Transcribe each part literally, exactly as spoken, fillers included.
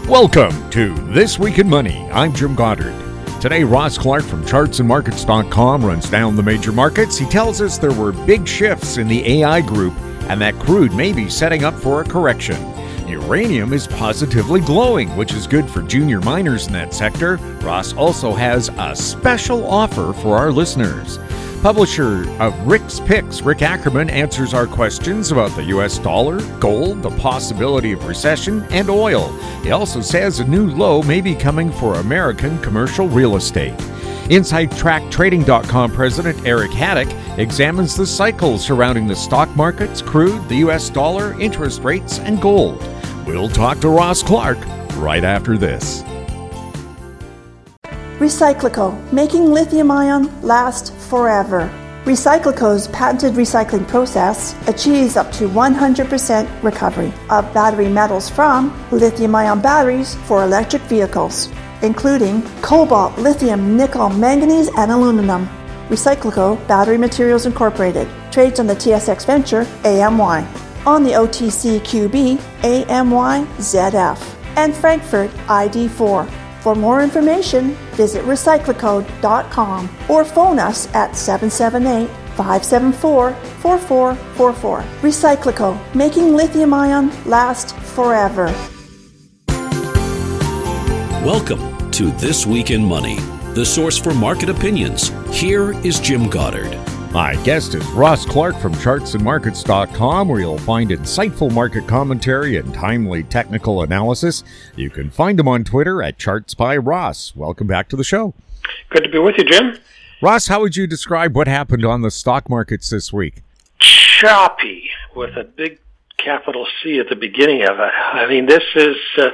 Welcome to This Week in Money. I'm Jim Goddard. Today, Ross Clark from charts and markets dot com runs down the major markets. He tells us there were big shifts in the A I group and that crude may be setting up for a correction. Uranium is positively glowing, which is good for junior miners in that sector. Ross also has a special offer for our listeners. Publisher of Rick's Picks, Rick Ackerman, answers our questions about the U S dollar, gold, the possibility of recession, and oil. He also says a new low may be coming for American commercial real estate. Inside Track Trading dot com President Eric Haddock examines the cycles surrounding the stock markets, crude, the U S dollar, interest rates, and gold. We'll talk to Ross Clark right after this. Recyclico, making lithium-ion last forever. Recyclico's patented recycling process achieves up to one hundred percent recovery of battery metals from lithium-ion batteries for electric vehicles, including cobalt, lithium, nickel, manganese, and aluminum. Recyclico Battery Materials Incorporated trades on the T S X Venture A M Y, on the O T C Q B A M Y Z F, and Frankfurt I D four. For more information, visit recyclico dot com or phone us at seven seven eight, five seven four, four four four four. Recyclico, making lithium-ion last forever. Welcome to This Week in Money, the source for market opinions. Here is Jim Goddard. My guest is Ross Clark from charts and markets dot com, where you'll find insightful market commentary and timely technical analysis. You can find him on Twitter at Charts by Ross. Welcome back to the show. Good to be with you, Jim. Ross, how would you describe what happened on the stock markets this week? Choppy, with a big capital C at the beginning of it. I mean, this is, uh,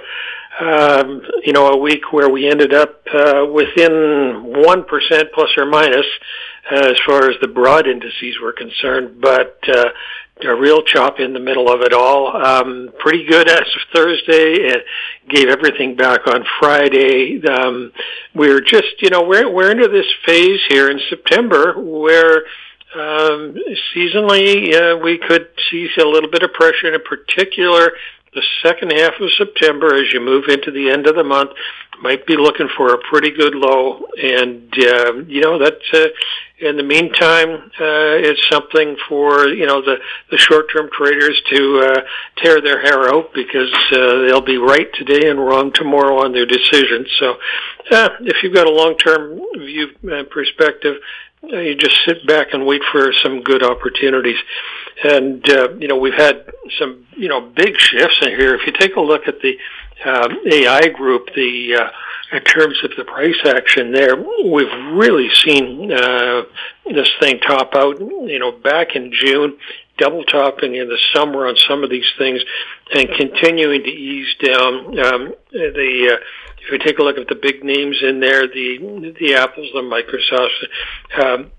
um, you know, a week where we ended up uh, within one percent plus or minus uh, as far as the broad indices were concerned, but uh, a real chop in the middle of it all. Um, pretty good as of Thursday, and gave everything back on Friday. Um, we're just, you know, we're we're into this phase here in September where um, seasonally uh, we could see a little bit of pressure, in particular the second half of September as you move into the end of the month. Might be looking for a pretty good low, and uh, you know that. Uh, in the meantime, uh, it's something for you know the the short-term traders to uh, tear their hair out, because uh, they'll be right today and wrong tomorrow on their decisions. So, uh, if you've got a long-term view uh, perspective, uh, you just sit back and wait for some good opportunities. And uh, you know we've had some you know big shifts in here. If you take a look at the uh, A I group, the uh, in terms of the price action there, we've really seen uh, this thing top out, you know, back in June, double topping in the summer on some of these things, and continuing to ease down. Um, the uh, if you take a look at the big names in there, the the Apples, the Microsofts, um,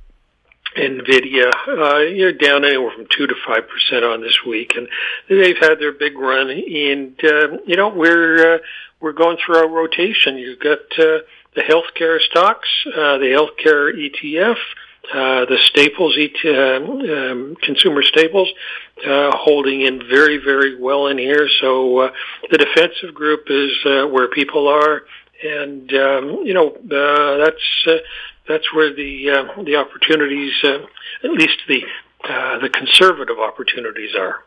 NVIDIA, uh, you're down anywhere from two to five percent on this week, and they've had their big run. And uh, you know, we're uh, we're going through our rotation. You've got uh, the healthcare stocks, uh, the healthcare E T F, uh, the staples, E T, uh, um, consumer staples, uh, holding in very, very well in here. So uh, the defensive group is uh, where people are, and um, you know uh, that's. Uh, That's where the uh, the opportunities, uh, at least the uh, the conservative opportunities are.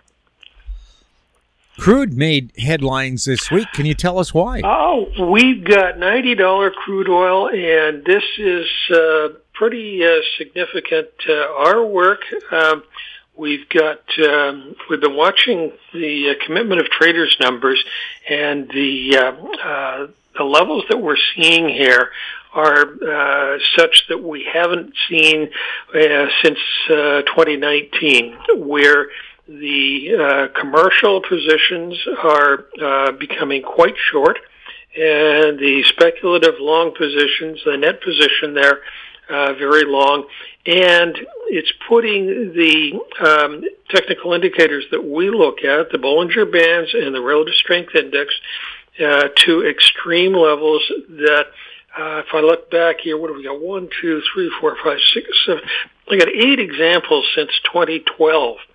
Crude made headlines this week. Can you tell us why? Oh, we've got ninety dollars crude oil, and this is uh, pretty uh, significant. Uh, our work, um, we've got um, we've been watching the uh, commitment of traders numbers, and the uh, uh, the levels that we're seeing here are uh, such that we haven't seen uh, since uh, twenty nineteen, where the uh, commercial positions are uh, becoming quite short, and the speculative long positions, the net position there, uh, very long, and it's putting the um, technical indicators that we look at, the Bollinger Bands and the Relative Strength Index, uh, to extreme levels that Uh, if I look back here, what have we got? One, two, three, four, five, six, seven. I got eight examples since twenty twelve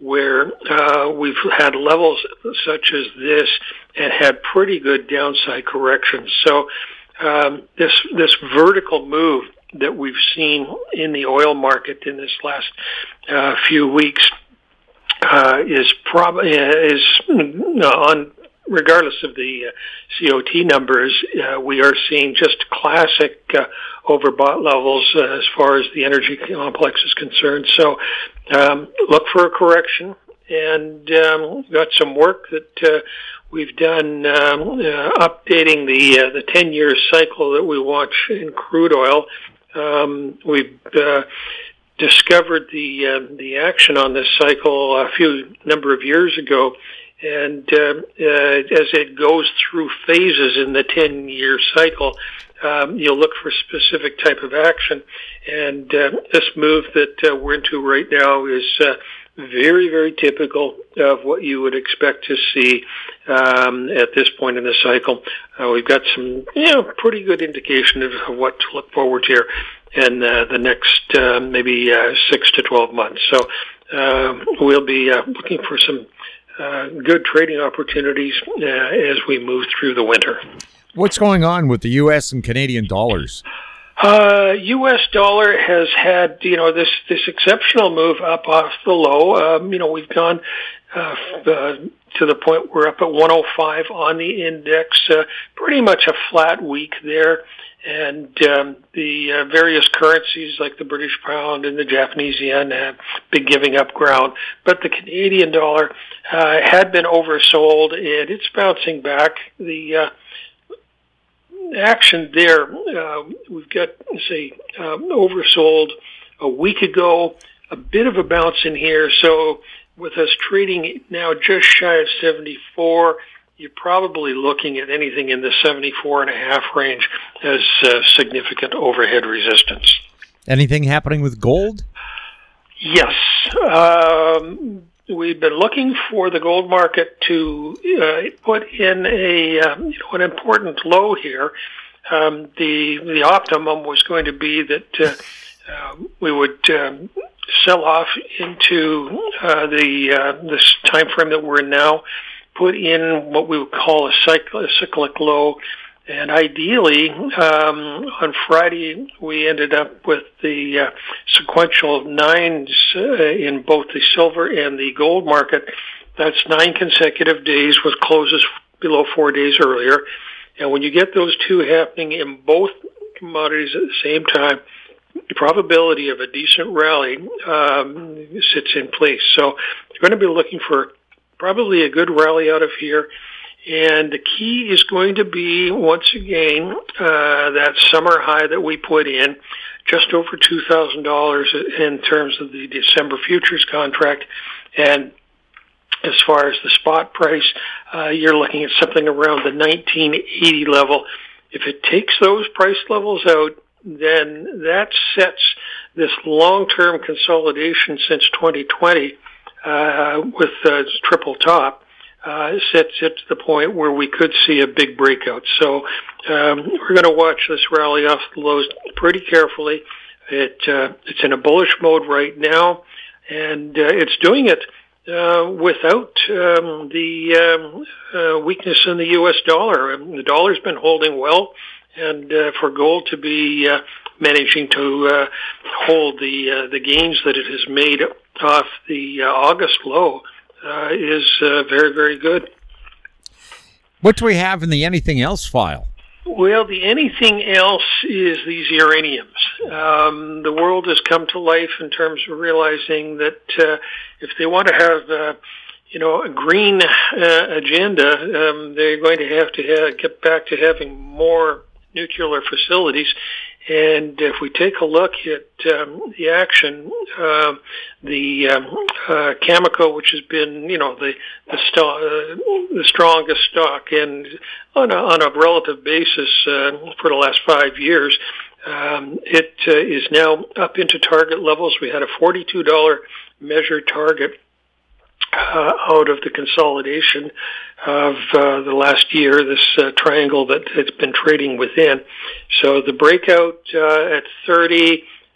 where uh, we've had levels such as this and had pretty good downside corrections. So um, this this vertical move that we've seen in the oil market in this last uh, few weeks uh, is probably is on. Regardless of the uh, C O T numbers, uh, we are seeing just classic uh, overbought levels uh, as far as the energy complex is concerned. So um, look for a correction, and um, we've got some work that uh, we've done um, uh, updating the uh, the ten-year cycle that we watch in crude oil. Um, we've uh, discovered the uh, the action on this cycle a few number of years ago. And uh, uh, as it goes through phases in the ten-year cycle, um, you'll look for a specific type of action. And uh, this move that uh, we're into right now is uh, very, very typical of what you would expect to see um, at this point in the cycle. Uh, we've got some, you know, pretty good indication of, of what to look forward to here in uh, the next uh, maybe uh, six to twelve months. So uh, we'll be uh, looking for some Uh, good trading opportunities uh, as we move through the winter. What's going on with the U S and Canadian dollars? Uh, U S dollar has had, you know, this, this exceptional move up off the low. Um, you know, we've gone uh, uh, to the point we're up at one oh five on the index. Uh, pretty much a flat week there. And um, the uh, various currencies like the British pound and the Japanese yen have been giving up ground. But the Canadian dollar uh, had been oversold, and it's bouncing back. The uh, action there, uh, we've got, say, um, oversold a week ago, a bit of a bounce in here. So with us trading now just shy of seventy-four, you're probably looking at anything in the seventy-four and a half range as uh, significant overhead resistance. Anything happening with gold? Yes. Um, we've been looking for the gold market to uh, put in a uh, you know, an important low here. Um, the the optimum was going to be that uh, uh, we would um, sell off into uh, the uh, this time frame that we're in now, put in what we would call a, cycl- a cyclic low, and ideally um, on Friday we ended up with the uh, sequential nines uh, in both the silver and the gold market. That's nine consecutive days with closes below four days earlier. And when you get those two happening in both commodities at the same time, the probability of a decent rally um, sits in place. So you're going to be looking for probably a good rally out of here. And the key is going to be, once again, uh, that summer high that we put in, just over two thousand dollars in terms of the December futures contract. And as far as the spot price, uh, you're looking at something around the nineteen eighty level. If it takes those price levels out, then that sets this long-term consolidation since twenty twenty Uh, with uh, triple top, uh, sets it to the point where we could see a big breakout. So um, we're going to watch this rally off the lows pretty carefully. It uh, it's in a bullish mode right now, and uh, it's doing it uh, without um, the um, uh, weakness in the U S dollar. Um, the dollar's been holding well, and uh, for gold to be uh, managing to uh, hold the uh, the gains that it has made off the uh, August low uh, is uh, very, very good. What do we have in the anything else file? Well, the anything else is these uraniums. Um, the world has come to life in terms of realizing that uh, if they want to have uh, you know, a green uh, agenda, um, they're going to have to have, get back to having more nuclear facilities. And if we take a look at um, the action, uh, the um, uh, Cameco, which has been, you know, the the, st- uh, the strongest stock, and on a, on a relative basis uh, for the last five years, um, it uh, is now up into target levels. We had a forty-two dollars measured target uh, out of the consolidation of uh, the last year, this uh, triangle that it's been trading within. So the breakout uh, at thirty,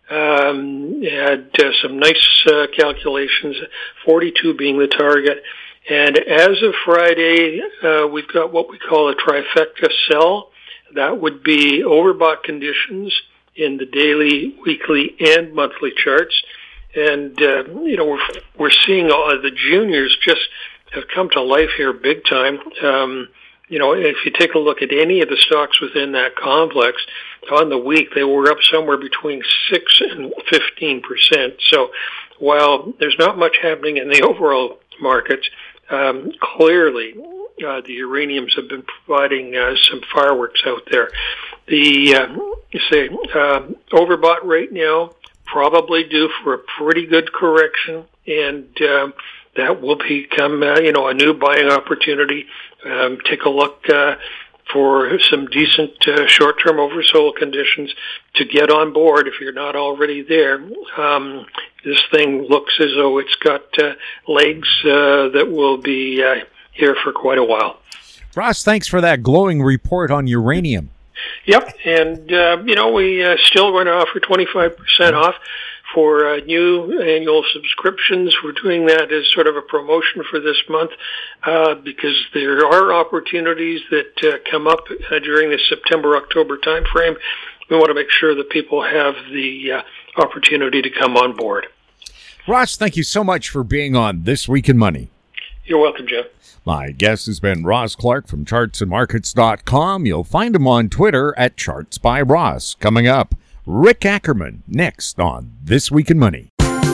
Um, had uh, some nice uh, calculations, forty-two being the target. And as of Friday, uh, we've got what we call a trifecta sell. That would be overbought conditions in the daily, weekly, and monthly charts. And, uh, you know, we're, we're seeing all the juniors just have come to life here big time. Um, you know, if you take a look at any of the stocks within that complex, on the week, they were up somewhere between six and fifteen percent. So while there's not much happening in the overall markets, um, clearly uh, the uraniums have been providing uh, some fireworks out there. The, uh, you say, uh, overbought right now, probably due for a pretty good correction, and um, that will become, uh, you know, a new buying opportunity. Um, take a look uh, for some decent uh, short-term oversold conditions to get on board if you're not already there. Um, this thing looks as though it's got uh, legs uh, that will be uh, here for quite a while. Ross, thanks for that glowing report on uranium. Yep, and, uh, you know, we uh, still going to offer twenty-five percent off for uh, new annual subscriptions. We're doing that as sort of a promotion for this month uh, because there are opportunities that uh, come up uh, during the September-October timeframe. We want to make sure that people have the uh, opportunity to come on board. Ross, thank you so much for being on This Week in Money. You're welcome, Jim. My guest has been Ross Clark from charts and markets dot com. You'll find him on Twitter at Charts by Ross. Coming up, Rick Ackerman next on This Week in Money.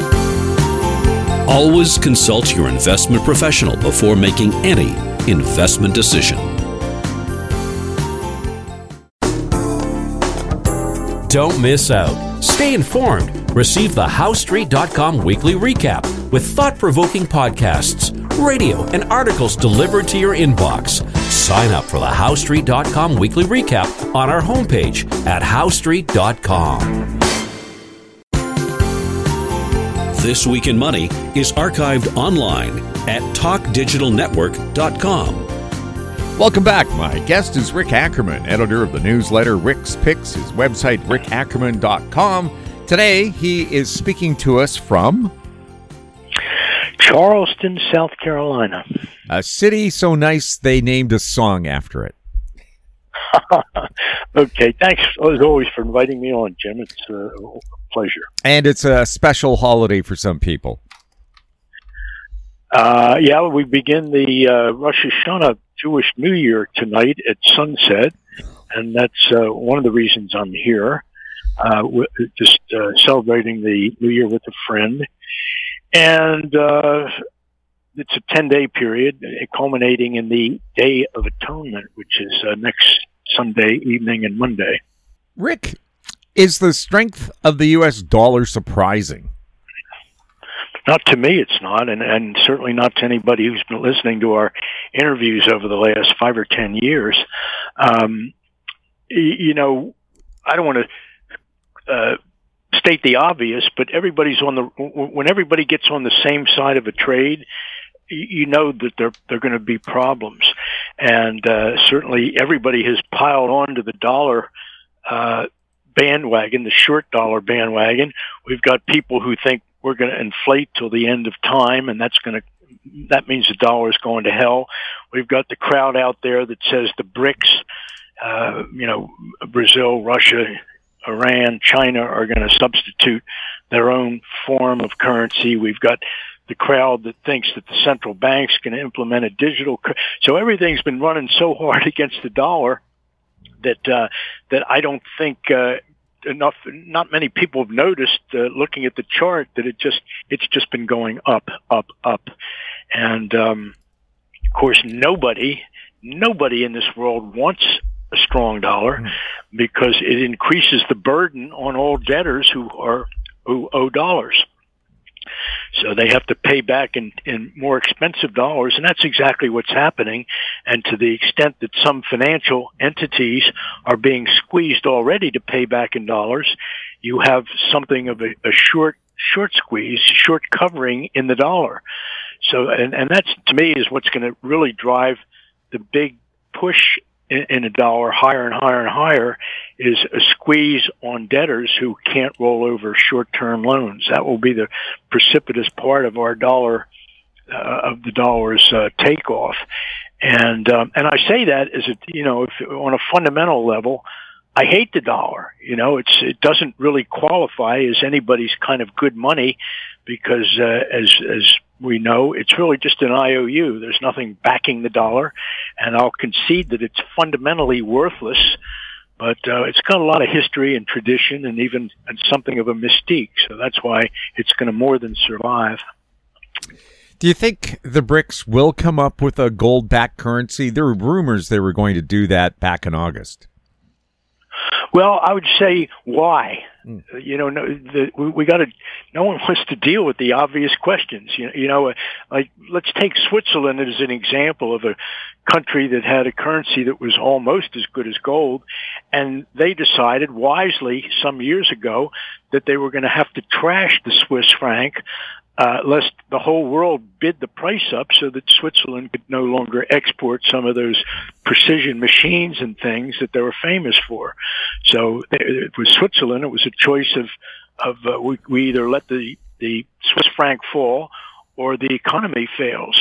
Always consult your investment professional before making any investment decision. Don't miss out. Stay informed. Receive the House Street dot com weekly recap with thought-provoking podcasts, radio, and articles delivered to your inbox. Sign up for the House Street dot com weekly recap on our homepage at House Street dot com. This Week in Money is archived online at talk digital network dot com. Welcome back. My guest is Rick Ackerman, editor of the newsletter Rick's Picks, his website rick ackerman dot com. Today, he is speaking to us from Charleston, South Carolina. A city so nice they named a song after it. Okay, thanks as always for inviting me on, Jim. It's a pleasure. And it's a special holiday for some people. Uh, yeah, we begin the uh, Rosh Hashanah Jewish New Year tonight at sunset, and that's uh, one of the reasons I'm here, uh, just uh, celebrating the New Year with a friend. And uh, it's a ten-day period, culminating in the Day of Atonement, which is uh, next Sunday evening and Monday. Rick, is the strength of the U S dollar surprising? Not to me, it's not, and, and certainly not to anybody who's been listening to our interviews over the last five or ten years. Um, you know, I don't want to uh, state the obvious, but everybody's on the when everybody gets on the same side of a trade, you know that there there are going to be problems, and uh, certainly everybody has piled on to the dollar uh, bandwagon, the short dollar bandwagon. We've got people who think we're going to inflate till the end of time, and that's going to that means the dollar is going to hell. We've got the crowd out there that says the BRICS, uh, you know, Brazil, Russia, Iran, China are going to substitute their own form of currency. We've got the crowd that thinks that the central bank's going to implement a digital. Cu- so everything's been running so hard against the dollar that uh, that I don't think uh, enough. Not many people have noticed, uh, looking at the chart, that it just it's just been going up, up, up, and um, of course nobody nobody in this world wants a strong dollar mm. because it increases the burden on all debtors who are who owe dollars. So they have to pay back in, in more expensive dollars, and that's exactly what's happening. And to the extent that some financial entities are being squeezed already to pay back in dollars, you have something of a, a short short squeeze, short covering in the dollar. So, and, and that's, to me, is what's going to really drive the big push in, in a dollar higher and higher and higher is a squeeze on debtors who can't roll over short-term loans. That will be the precipitous part of our dollar, uh, of the dollar's uh, takeoff. And um, and I say that as a, you know, if, on a fundamental level, I hate the dollar. You know, it's it doesn't really qualify as anybody's kind of good money because uh, as as we know, it's really just an I O U. There's nothing backing the dollar, and I'll concede that it's fundamentally worthless. But uh, it's got a lot of history and tradition, and even and something of a mystique. So that's why it's going to more than survive. Do you think the BRICS will come up with a gold-backed currency? There were rumors they were going to do that back in August. Well, I would say why. Mm. You know, no, the, we, we got to. No one wants to deal with the obvious questions. You, you know, like let's take Switzerland as an example of a country that had a currency that was almost as good as gold, and they decided wisely some years ago that they were going to have to trash the Swiss franc. Uh, lest the whole world bid the price up so that Switzerland could no longer export some of those precision machines and things that they were famous for. So it was Switzerland. It was a choice of, of uh, we, we either let the, the Swiss franc fall or the economy fails.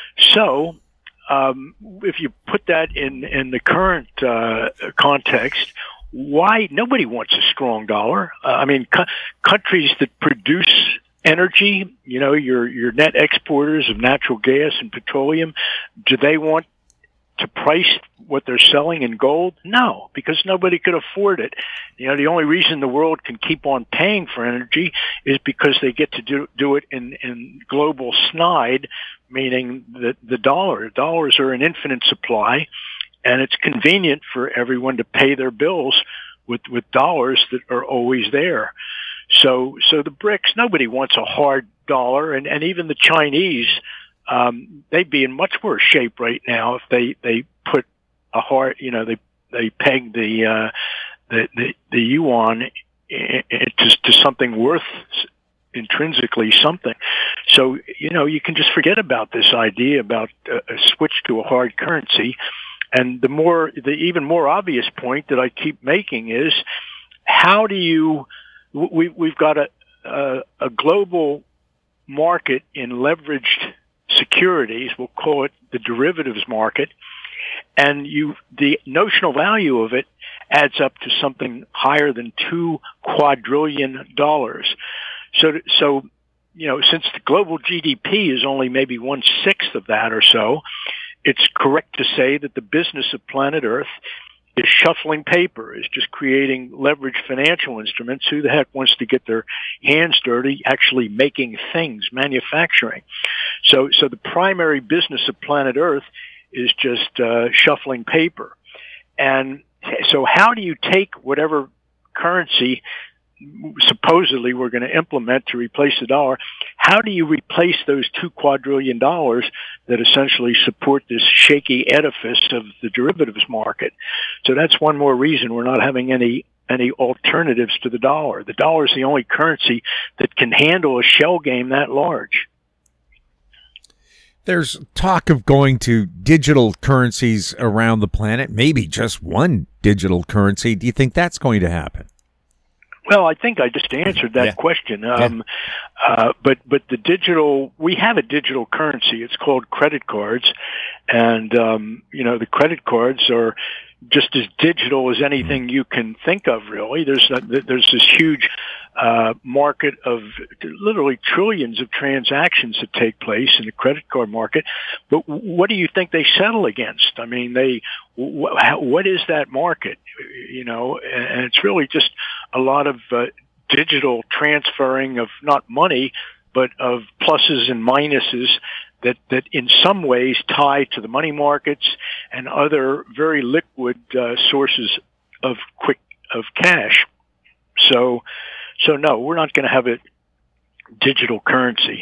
So um, if you put that in, in the current uh, context, why nobody wants a strong dollar? Uh, I mean, co- countries that produce energy, you know, your your net exporters of natural gas and petroleum, do they want to price what they're selling in gold? No, because nobody could afford it. You know, the only reason the world can keep on paying for energy is because they get to do do it in, in global snide, meaning the, the dollar. Dollars are an infinite supply, and it's convenient for everyone to pay their bills with, with dollars that are always there. So, so the BRICS, nobody wants a hard dollar, and, and even the Chinese, um, they'd be in much worse shape right now if they, they put a hard, you know, they, they peg the, uh, the, the, the yuan to, to something worth intrinsically something. So, you know, you can just forget about this idea about a, a switch to a hard currency. And the more, the even more obvious point that I keep making is, how do you, We, we've got a, a, a global market in leveraged securities. We'll call it the derivatives market. And you, the notional value of it adds up to something higher than two quadrillion dollars. So, so, you know, since the global G D P is only maybe one sixth of that or so, it's correct to say that the business of planet Earth is shuffling paper, is just creating leveraged financial instruments. Who the heck wants to get their hands dirty actually making things, manufacturing? So, so the primary business of planet Earth is just uh, shuffling paper. And so how do you take whatever currency supposedly we're going to implement to replace the dollar, how do you replace those two quadrillion dollars that essentially support this shaky edifice of the derivatives market? So that's one more reason we're not having any any alternatives to the dollar. The dollar is the only currency that can handle a shell game that large. There's talk of going to digital currencies around the planet, maybe just one digital currency. Do you think that's going to happen? Well, I think I just answered that yeah. question. Um, yeah. uh, but, but the digital, we have a digital currency. It's called credit cards. And, um, you know, the credit cards are just as digital as anything you can think of, really. There's, a, there's this huge, uh, market of literally trillions of transactions that take place in the credit card market. But what do you think they settle against? I mean, they, wh- how, what is that market? You know, and it's really just a lot of uh, digital transferring of not money, but of pluses and minuses that, that in some ways tie to the money markets and other very liquid uh, sources of quick of cash. So, so no, we're not going to have a digital currency.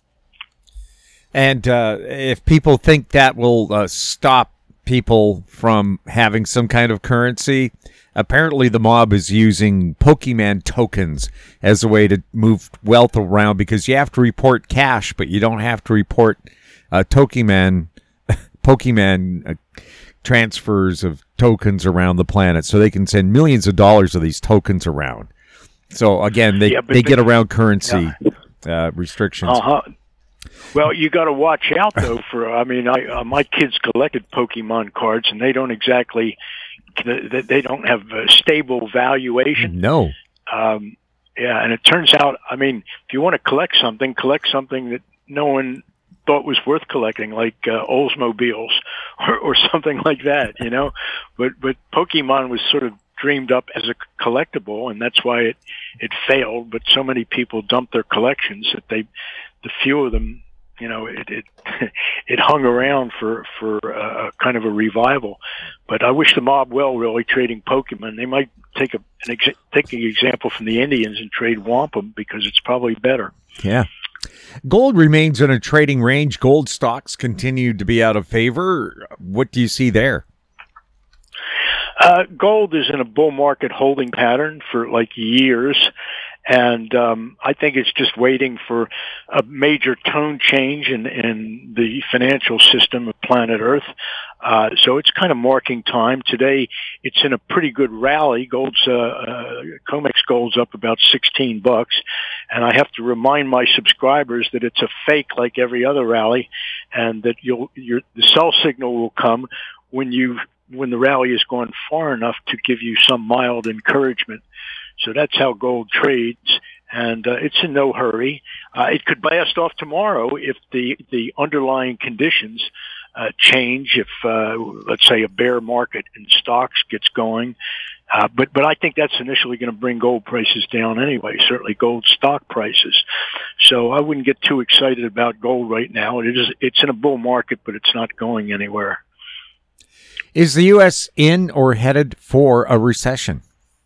And uh, if people think that will uh, stop people from having some kind of currency, apparently the mob is using Pokemon tokens as a way to move wealth around, because you have to report cash, but you don't have to report uh, Pokemon Pokemon uh, transfers of tokens around the planet, so they can send millions of dollars of these tokens around. So again, they, yeah, but, they get around currency yeah. uh, restrictions. Uh-huh. Well, you got to watch out though. For I mean, I, uh, my kids collected Pokemon cards, and they don't exactly they, they don't have a stable valuation. No. Um, yeah, and it turns out, I mean, if you want to collect something, collect something that no one thought was worth collecting, like uh, Oldsmobiles or, or something like that, you know. But but Pokemon was sort of dreamed up as a collectible, and that's why it it failed. But so many people dumped their collections that they, the few of them, you know, it it, it hung around for for a, a kind of a revival. But I wish the mob well, really, trading Pokemon. They might take a an ex- take an example from the Indians and trade wampum, because it's probably better. Yeah. Gold remains in a trading range. Gold stocks continue to be out of favor. What do you see there? Uh, gold is in a bull market holding pattern for like years, and um, I think it's just waiting for a major tone change in, in the financial system of planet Earth. Uh, so it's kind of marking time. Today, it's in a pretty good rally. Gold's uh, uh, COMEX Gold's up about sixteen bucks, and I have to remind my subscribers that it's a fake like every other rally, and that you'll your the sell signal will come when you when the rally has gone far enough to give you some mild encouragement. So that's how gold trades, and uh, it's in no hurry. Uh, it could blast off tomorrow if the the underlying conditions Uh, change, if uh, let's say a bear market in stocks gets going, uh, but but I think that's initially going to bring gold prices down anyway. Certainly, gold stock prices. So I wouldn't get too excited about gold right now. It is it's in a bull market, but it's not going anywhere. Is the U S in or headed for a recession?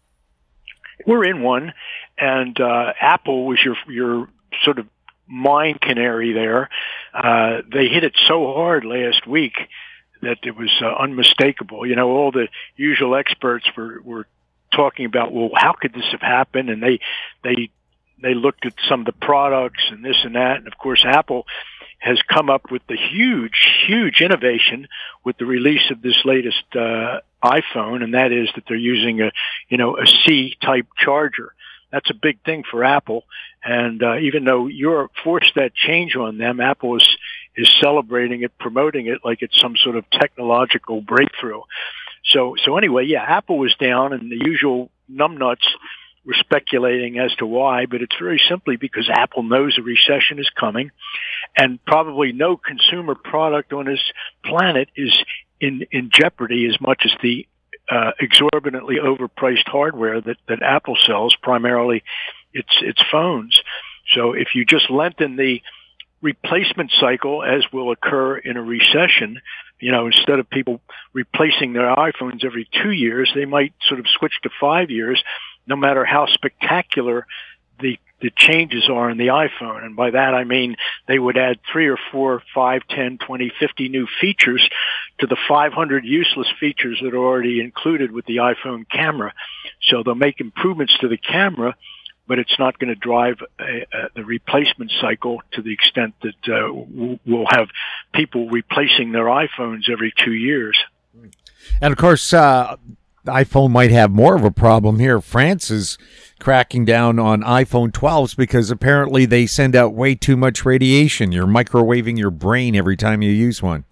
We're in one, and uh, Apple was your your sort of mine canary there. Uh, they hit it so hard last week that it was uh, unmistakable. You know, all the usual experts were, were talking about, well, how could this have happened? And they, they, they looked at some of the products and this and that. And of course, Apple has come up with the huge, huge innovation with the release of this latest, uh, iPhone. And that is that they're using a, you know, a C-type charger. That's a big thing for Apple. And uh, even though Europe forced that change on them, Apple is, is celebrating it, promoting it like it's some sort of technological breakthrough. So, so anyway, yeah, Apple was down, and the usual numbnuts were speculating as to why, but it's very simply because Apple knows a recession is coming, and probably no consumer product on this planet is in, in jeopardy as much as the Uh, exorbitantly overpriced hardware that, that Apple sells, primarily its its phones. So if you just lengthen the replacement cycle, as will occur in a recession, you know, instead of people replacing their iPhones every two years, they might sort of switch to five years, no matter how spectacular the the changes are in the iPhone. And by that, I mean they would add three or four, five, ten, twenty, fifty new features to the five hundred useless features that are already included with the iPhone camera. So they'll make improvements to the camera, but it's not going to drive a, a, the replacement cycle to the extent that uh, we'll have people replacing their iPhones every two years. And of course, uh, iPhone might have more of a problem here. France is cracking down on iPhone twelves because apparently they send out way too much radiation. You're microwaving your brain every time you use one.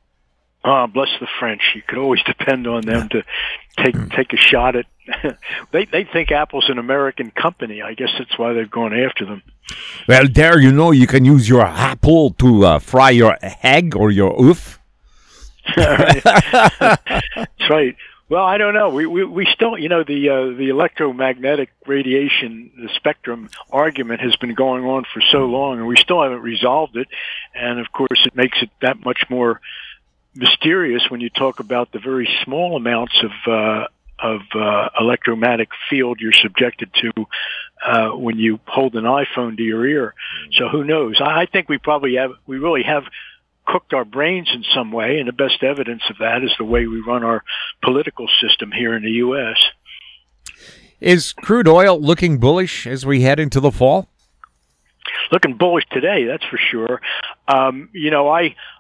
Ah, bless the French. You could always depend on them to take take a shot at. they they think Apple's an American company. I guess that's why they've gone after them. Well, there, you know, you can use your Apple to uh, fry your egg or your oof. That's right. Well, I don't know. We we, we still, you know, the uh, the electromagnetic radiation, the spectrum argument has been going on for so long, and we still haven't resolved it. And of course, it makes it that much more mysterious when you talk about the very small amounts of uh, of uh, electromagnetic field you're subjected to uh, when you hold an iPhone to your ear. So who knows? I, I think we probably have, we really have cooked our brains in some way, and the best evidence of that is the way we run our political system here in the U S. Is crude oil looking bullish as we head into the fall? Looking bullish today, that's for sure. Um, you know, I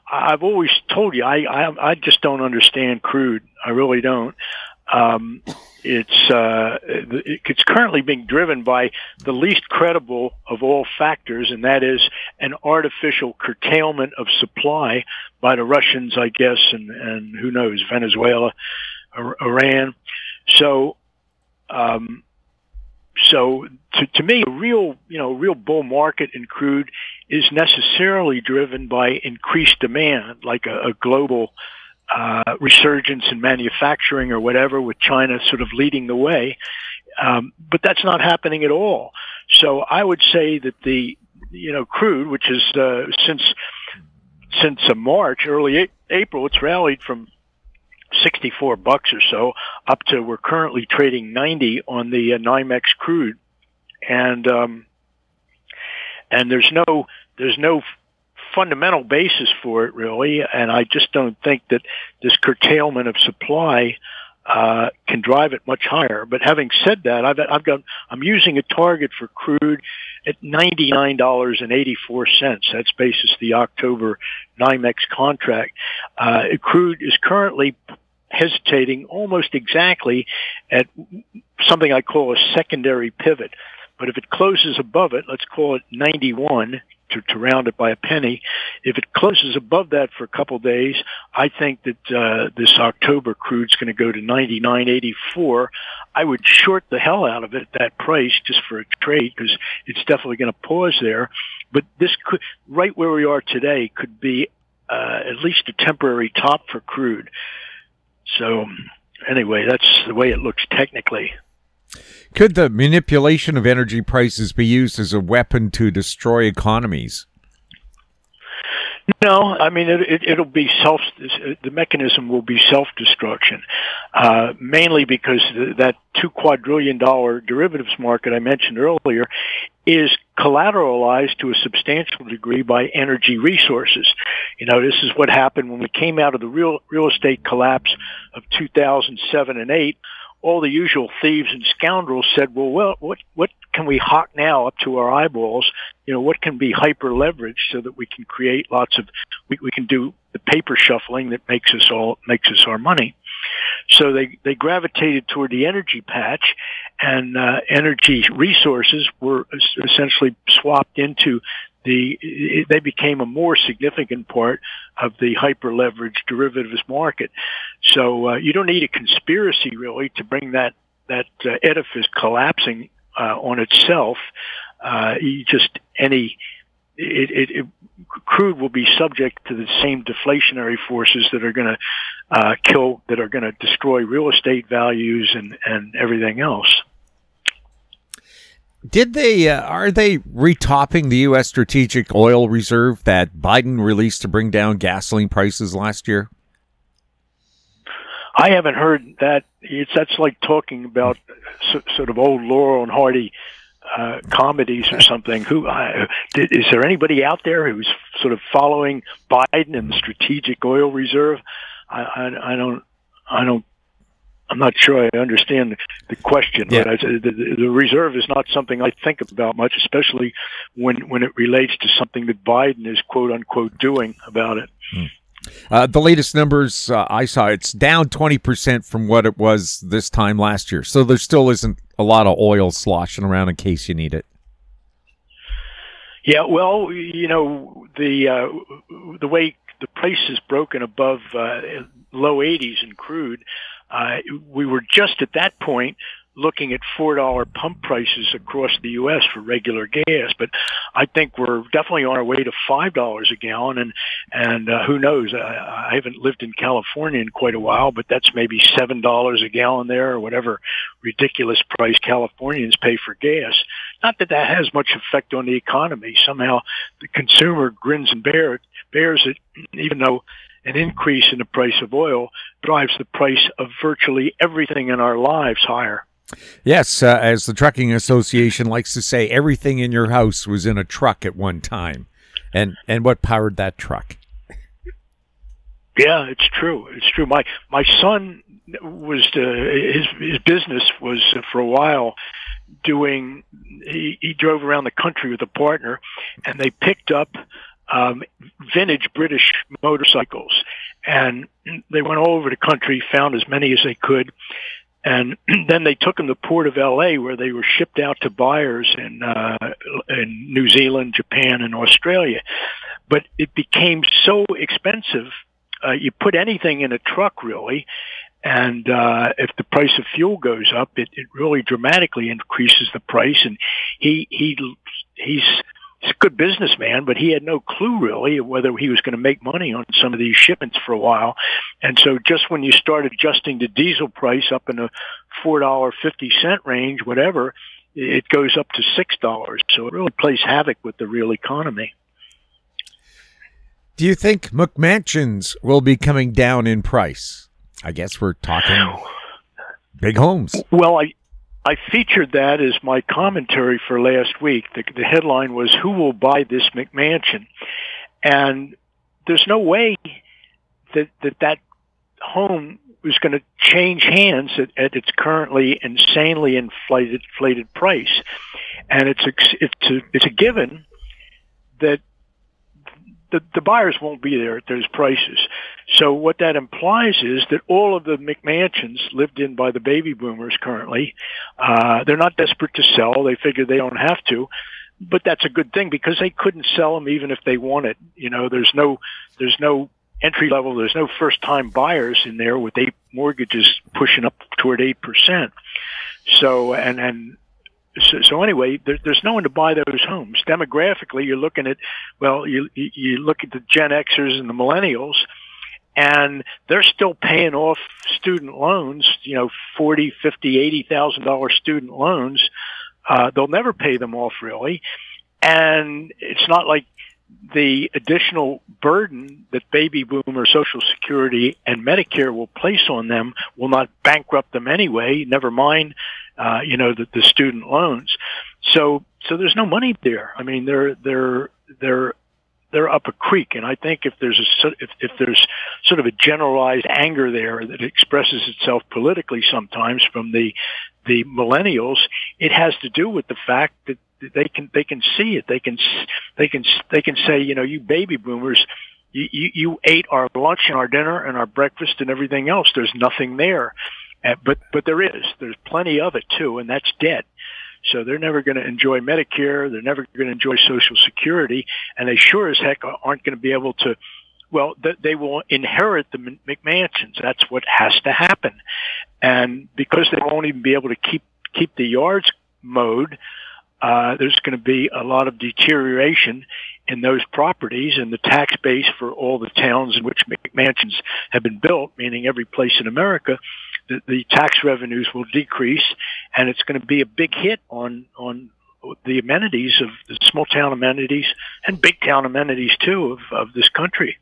I've always told you, I, I, I just don't understand crude. I really don't. Um, it's, uh, it's currently being driven by the least credible of all factors, and that is an artificial curtailment of supply by the Russians, I guess, and, and who knows, Venezuela, Iran. So, um, so to, to me, a real, you know, real bull market in crude is necessarily driven by increased demand, like a, a global uh, resurgence in manufacturing or whatever, with China sort of leading the way. Um, but that's not happening at all. So I would say that the, you know, crude, which is uh, since since uh, March, early a- April, it's rallied from sixty-four bucks or so up to, we're currently trading ninety on the uh, NYMEX crude, and um, and there's no there's no fundamental basis for it really, and I just don't think that this curtailment of supply uh, can drive it much higher. But having said that, I've I've got I'm using a target for crude at ninety-nine dollars and eighty-four cents. That's basis the October NYMEX contract. Uh, crude is currently hesitating almost exactly at something I call a secondary pivot. But if it closes above it, let's call it ninety-one to, to round it by a penny. If it closes above that for a couple of days, I think that uh, this October crude's going to go to ninety-nine eighty-four. I would short the hell out of it at that price just for a trade, because it's definitely going to pause there. But this could, right where we are today, could be uh, at least a temporary top for crude. So anyway, that's the way it looks technically. Could the manipulation of energy prices be used as a weapon to destroy economies? No, I mean, it, it, it'll be self, the mechanism will be self-destruction, uh, mainly because that two quadrillion dollar derivatives market I mentioned earlier is collateralized to a substantial degree by energy resources. You know, this is what happened when we came out of the real, real estate collapse of two thousand seven and eight. All the usual thieves and scoundrels said, well, well, what, what can we hawk now up to our eyeballs? You know, what can be hyper leveraged so that we can create lots of, we, we can do the paper shuffling that makes us all, makes us our money. So they, they gravitated toward the energy patch, and uh, energy resources were essentially swapped into the, they became a more significant part of the hyper-leveraged derivatives market. So uh, you don't need a conspiracy, really, to bring that, that uh, edifice collapsing uh, on itself. Uh, you just, any, it, it, it, crude will be subject to the same deflationary forces that are going to uh, kill, that are going to destroy real estate values and, and everything else. Did they, uh, are they retopping the U S Strategic Oil Reserve that Biden released to bring down gasoline prices last year? I haven't heard that. It's, that's like talking about so, sort of old Laurel and Hardy uh, comedies or something. Who uh, did, is there anybody out there who's sort of following Biden and the Strategic Oil Reserve? I, I, I don't, I don't. I'm not sure I understand the question, yeah. but I, the, the reserve is not something I think about much, especially when, when it relates to something that Biden is quote unquote doing about it. Hmm. Uh, the latest numbers uh, I saw, it's down twenty percent from what it was this time last year. So there still isn't a lot of oil sloshing around in case you need it. Yeah, well, you know, the uh, the way the price is broken above uh, low eighties in crude, uh, we were just at that point looking at four dollar pump prices across the U S for regular gas, but I think we're definitely on our way to five dollars a gallon, and and uh, who knows? I, I haven't lived in California in quite a while, but that's maybe seven dollars a gallon there, or whatever ridiculous price Californians pay for gas. Not that that has much effect on the economy. Somehow the consumer grins and bear, bears it, even though an increase in the price of oil drives the price of virtually everything in our lives higher. Yes, uh, as the Trucking Association likes to say, everything in your house was in a truck at one time. And and what powered that truck? Yeah, it's true. It's true. My my son was uh, his his business was uh, for a while doing. He, he drove around the country with a partner, and they picked up um, vintage British motorcycles. And they went all over the country, found as many as they could. And then they took them to Port of L A, where they were shipped out to buyers in, uh, in New Zealand, Japan, and Australia. But it became so expensive. Uh, you put anything in a truck, really, and uh, if the price of fuel goes up, it, it really dramatically increases the price. And he he he's, he's a good businessman, but he had no clue really of whether he was going to make money on some of these shipments for a while. And so, just when you start adjusting the diesel price up in the four dollar fifty cent range, whatever, it goes up to six dollars. So it really plays havoc with the real economy. Do you think McMansions will be coming down in price? I guess we're talking big homes. Well, I I featured that as my commentary for last week. The, the headline was, "Who will buy this McMansion?" And there's no way that that, that home is going to change hands at, at its currently insanely inflated, inflated price. And it's a, it's a, it's a given that The, the buyers won't be there at those prices. So what that implies is that all of the McMansions lived in by the baby boomers currently, uh, they're not desperate to sell. They figure they don't have to, but that's a good thing because they couldn't sell them even if they wanted. You know, there's no, there's no entry level, there's no first time buyers in there with eight mortgages pushing up toward eight percent. So, and, and, So, so anyway, there, there's no one to buy those homes. Demographically, you're looking at, well, you you look at the Gen Xers and the millennials, and they're still paying off student loans, you know, forty, fifty, eighty thousand dollar student loans. Uh, they'll never pay them off really, and it's not like the additional burden that baby boomer Social Security and Medicare will place on them will not bankrupt them anyway. Never mind. Uh, you know, the, the student loans. So, so there's no money there. I mean, they're, they're, they're, they're up a creek. And I think if there's a, if, if there's sort of a generalized anger there that expresses itself politically sometimes from the, the millennials, it has to do with the fact that they can, they can see it. They can, they can, they can say, you know, you baby boomers, you, you, you ate our lunch and our dinner and our breakfast and everything else. There's nothing there. Uh, but but there is. There's plenty of it, too, and that's debt. So they're never going to enjoy Medicare. They're never going to enjoy Social Security. And they sure as heck aren't going to be able to, well, th- they will inherit the McMansions. That's what has to happen. And because they won't even be able to keep, keep the yards mowed, uh, there's going to be a lot of deterioration in those properties and the tax base for all the towns in which McMansions have been built, meaning every place in America. The, the tax revenues will decrease, and it's going to be a big hit on on the amenities of the small town amenities and big town amenities too of, of this country.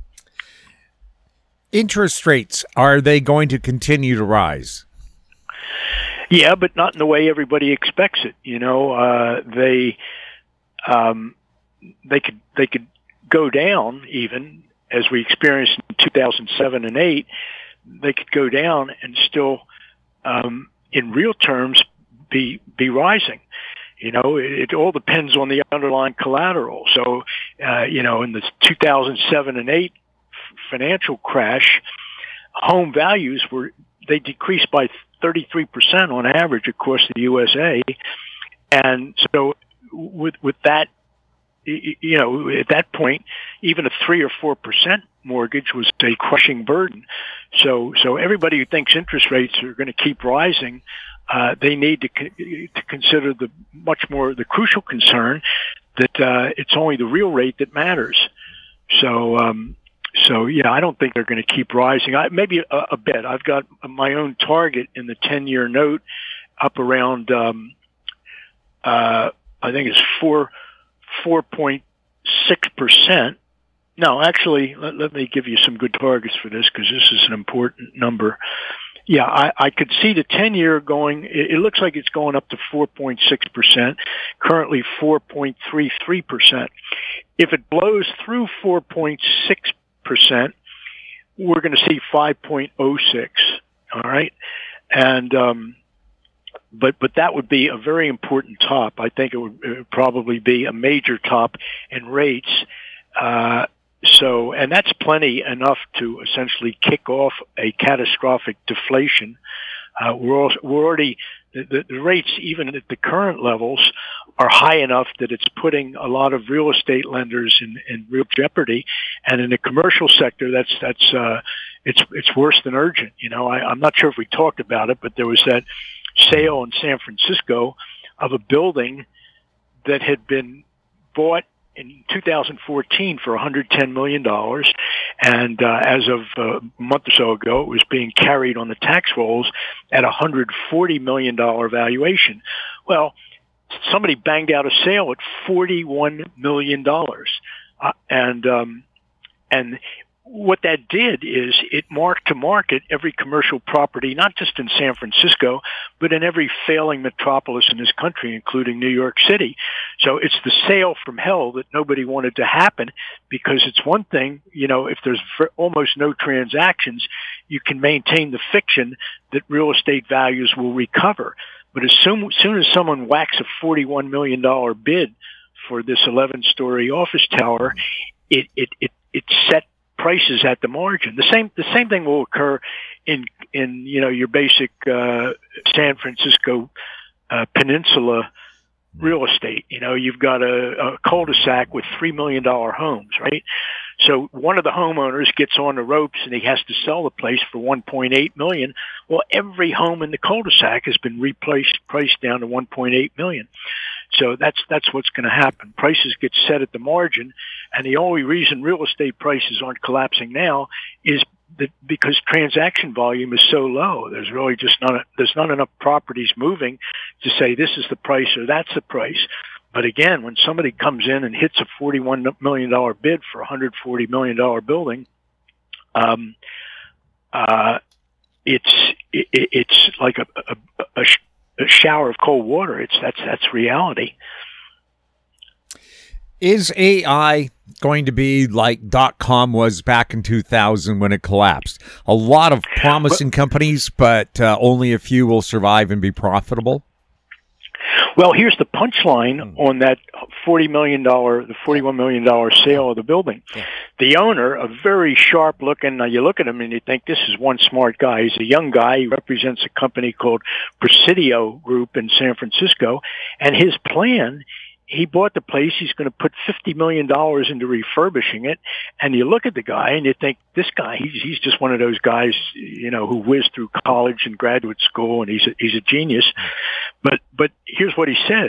Interest rates, are they going to continue to rise? Yeah, but not in the way everybody expects it. You know, uh, they um, they could they could go down even as we experienced in two thousand seven and eight. They could go down and still, um, in real terms, be be rising. You know, it, it all depends on the underlying collateral. So, uh, you know, in the two thousand seven and eight financial crash, home values were they decreased by thirty-three percent on average across the U S A, and so with with that, you know, at that point, even a three or four percent mortgage was a crushing burden. So, so everybody who thinks interest rates are going to keep rising, uh, they need to to consider the much more the crucial concern that uh, it's only the real rate that matters. So, um, so yeah, I don't think they're going to keep rising. I, maybe a, a bit. I've got my own target in the ten-year note up around, um, uh, I think it's four. four point six percent. No, actually, let, let me give you some good targets for this because this is an important number. Yeah, I, I could see the ten-year going, it, it looks like it's going up to four point six percent, currently four point three three percent. If it blows through four point six percent, we're going to see five point oh six, all right? And, um, But but that would be a very important top. I think it would, it would probably be a major top in rates. Uh, so, and that's plenty enough to essentially kick off a catastrophic deflation. Uh, we're, also, we're already, the, the rates, even at the current levels, are high enough that it's putting a lot of real estate lenders in, in real jeopardy. And in the commercial sector, that's, that's, uh, it's, it's worse than urgent. You know, I, I'm not sure if we talked about it, but there was that sale in San Francisco of a building that had been bought in two thousand fourteen for one hundred ten million dollars. And uh, as of uh, a month or so ago, it was being carried on the tax rolls at a one hundred forty million dollars valuation. Well, somebody banged out a sale at forty-one million dollars. Uh, and, um, and what that did is it marked to market every commercial property, not just in San Francisco, but in every failing metropolis in this country, including New York City. So it's the sale from hell that nobody wanted to happen, because it's one thing, you know, if there's almost no transactions, you can maintain the fiction that real estate values will recover. But as soon, as soon as someone whacks a forty-one million dollars bid for this eleven-story office tower, it, it, it, it set prices at the margin. The same, the same thing will occur in, in, you know, your basic, uh, San Francisco, uh, peninsula real estate. You know, you've got a, a cul-de-sac with three million dollars homes, right? So one of the homeowners gets on the ropes and he has to sell the place for one point eight million dollars. Well, every home in the cul-de-sac has been replaced, priced down to one point eight million dollars. So that's, that's what's going to happen. Prices get set at the margin, and the only reason real estate prices aren't collapsing now is that because transaction volume is so low. There's really just not, a, there's not enough properties moving to say this is the price or that's the price. But again, when somebody comes in and hits a forty-one million dollars bid for a one hundred forty million dollars building, um, uh, it's, it, it's like a, a, a, a shower of cold water. It's that's that's reality. Is A I going to be like dot-com was back in two thousand when it collapsed? A lot of promising but, companies, but uh, only a few will survive and be profitable. Well, here's the punchline on that forty million dollars, the forty-one million dollars sale of the building. Yeah. The owner, a very sharp looking, now you look at him and you think this is one smart guy. He's a young guy. He represents a company called Presidio Group in San Francisco. And his plan, he bought the place. He's going to put fifty million dollars into refurbishing it. And you look at the guy and you think, this guy, he's, he's just one of those guys, you know, who whizzed through college and graduate school, and he's a, he's a genius. But, but here's what he said.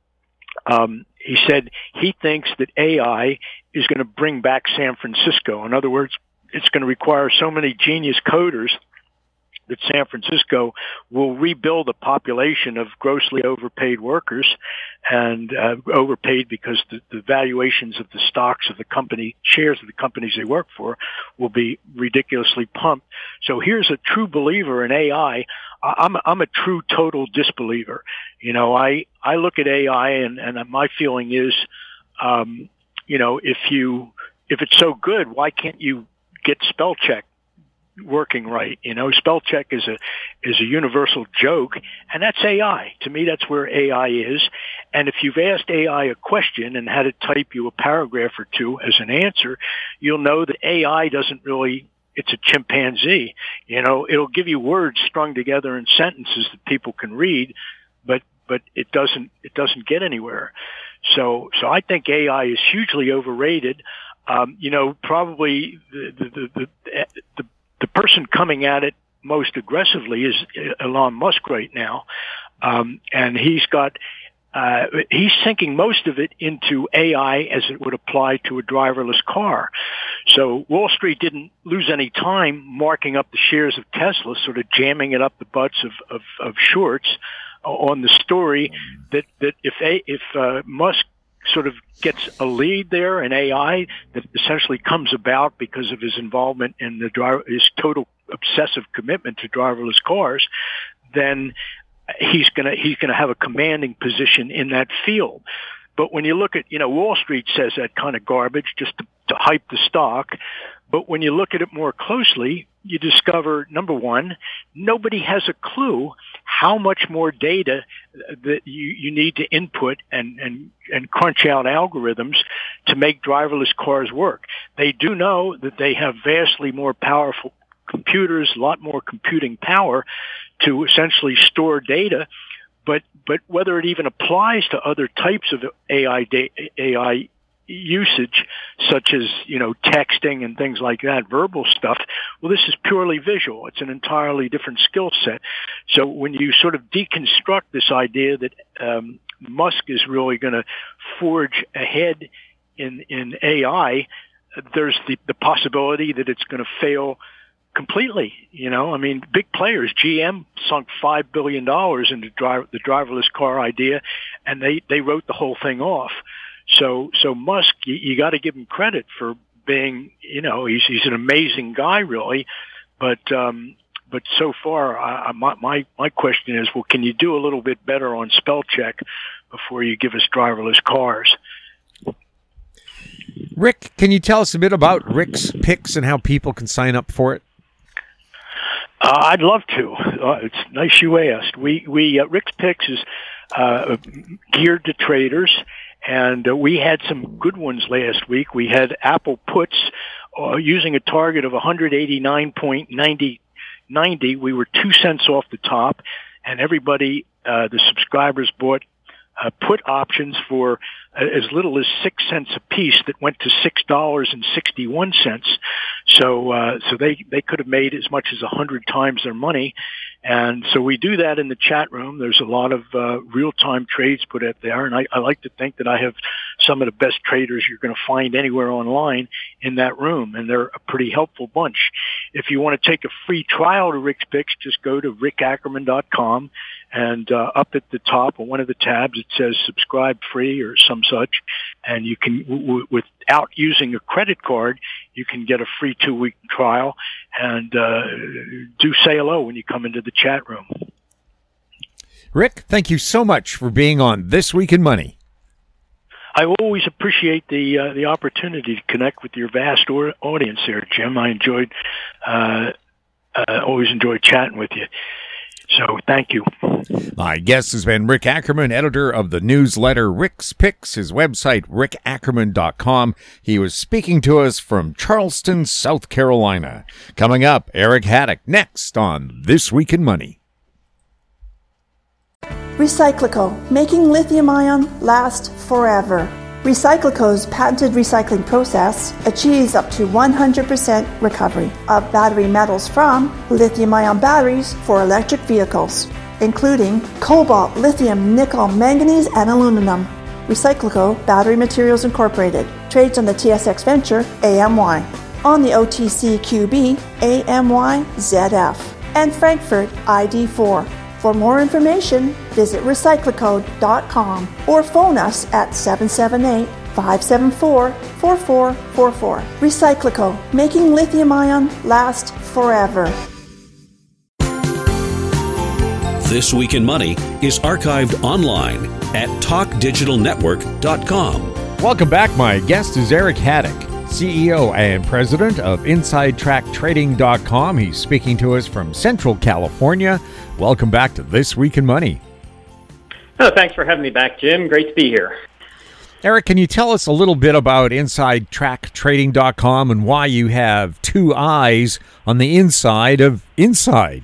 Um, he said he thinks that A I is going to bring back San Francisco. In other words, it's going to require so many genius coders that San Francisco will rebuild a population of grossly overpaid workers, and uh, overpaid because the, the valuations of the stocks of the company, shares of the companies they work for, will be ridiculously pumped. So here's a true believer in A I. I'm, I'm a true total disbeliever. You know, I, I look at A I and, and my feeling is, um, you know, if you, if it's so good, why can't you get spell check working right? You know, spell check is a is a universal joke, and that's A I. To me, that's where A I is. And if you've asked A I a question and had it type you a paragraph or two as an answer, you'll know that A I doesn't really, it's a chimpanzee. You know, it'll give you words strung together in sentences that people can read, but but it doesn't it doesn't get anywhere. So so I think A I is hugely overrated. Um, you know, probably the the the, the, the The person coming at it most aggressively is Elon Musk right now. Um, and he's got, uh, he's sinking most of it into A I as it would apply to a driverless car. So Wall Street didn't lose any time marking up the shares of Tesla, sort of jamming it up the butts of, of, of shorts on the story that, that if, a, if, uh, Musk sort of gets a lead there in A I that essentially comes about because of his involvement in the driver, his total obsessive commitment to driverless cars, then he's gonna he's gonna have a commanding position in that field. But when you look at, you know, Wall Street says that kind of garbage just to, to hype the stock. But when you look at it more closely, you discover, number one, nobody has a clue how much more data that you, you need to input and, and, and crunch out algorithms to make driverless cars work. They do know that they have vastly more powerful computers, a lot more computing power to essentially store data, but but whether it even applies to other types of A I da- A I usage, such as, you know, texting and things like that, verbal stuff, well, this is purely visual. It's an entirely different skill set. So when you sort of deconstruct this idea that um, Musk is really going to forge ahead in in A I, there's the, the possibility that it's going to fail completely. You know, I mean, big players, G M sunk five billion dollars into drive, the driverless car idea, and they, they wrote the whole thing off. So, so Musk, you, you got to give him credit for being, you know, he's, he's an amazing guy, really. But, um, but so far, I, my, my, my question is, well, can you do a little bit better on spell check before you give us driverless cars? Rick, can you tell us a bit about Rick's Picks and how people can sign up for it? Uh, I'd love to. Uh, it's nice you asked. We, we, uh, Rick's Picks is, uh, geared to traders. And uh, we had some good ones last week. We had Apple puts uh, using a target of one eighty-nine point nine zero. We were two cents off the top, and everybody, uh, the subscribers, bought uh, put options for uh, as little as six cents a piece that went to six dollars and sixty-one cents. So, uh, so they, they could have made as much as a hundred times their money. And so we do that in the chat room. There's a lot of uh, real-time trades put out there, and I, I like to think that I have some of the best traders you're going to find anywhere online in that room, and they're a pretty helpful bunch. If you want to take a free trial to Rick's Picks, just go to rick ackerman dot com, and uh, up at the top of one of the tabs it says subscribe free or some such, and you can, w- w- without using a credit card, you can get a free two-week trial and uh, do say hello when you come into the chat room. Rick, thank you so much for being on This Week in Money. I always appreciate the uh, the opportunity to connect with your vast or- audience here, Jim. I enjoyed, uh, uh, always enjoyed chatting with you. So thank you. My guest has been Rick Ackerman, editor of the newsletter Rick's Picks, his website, rick ackerman dot com. He was speaking to us from Charleston, South Carolina. Coming up, Eric Haddock next on This Week in Money. Recyclico, making lithium-ion last forever. Recyclico's patented recycling process achieves up to one hundred percent recovery of battery metals from lithium-ion batteries for electric vehicles, including cobalt, lithium, nickel, manganese, and aluminum. Recyclico Battery Materials Incorporated trades on the T S X Venture A M Y, on the O T C Q B A M Y Z F, and Frankfurt I D four. For more information, visit recyclico dot com or phone us at seven seven eight, five seven four, four four four four. Recyclico, making lithium-ion last forever. This Week in Money is archived online at talk digital network dot com. Welcome back. My guest is Eric Haddock, C E O and president of inside track trading dot com. He's speaking to us from Central California. Welcome back to This Week in Money. Oh, thanks for having me back, Jim. Great to be here. Eric, can you tell us a little bit about inside track trading dot com and why you have two eyes on the inside of Inside?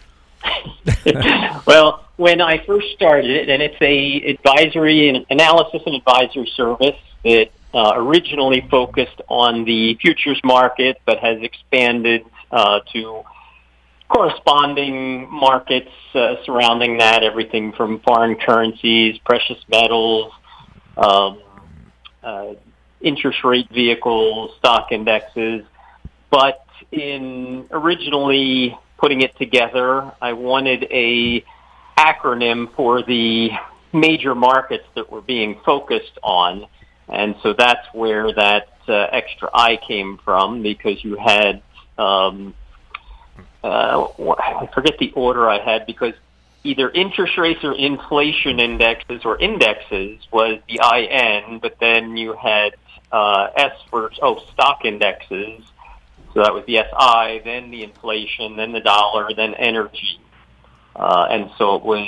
Well, when I first started it, and it's a advisory and analysis and advisory service that uh, originally focused on the futures market, but has expanded uh, to corresponding markets uh, surrounding that, everything from foreign currencies, precious metals, um, uh, interest rate vehicles, stock indexes. But in originally putting it together, I wanted a acronym for the major markets that were being focused on. And so that's where that uh, extra I came from, because you had, um, uh, I forget the order I had, because either interest rates or inflation indexes or indexes was the I N, but then you had uh, S for, oh, stock indexes. So that was the S I, then the inflation, then the dollar, then energy. Uh, and so it was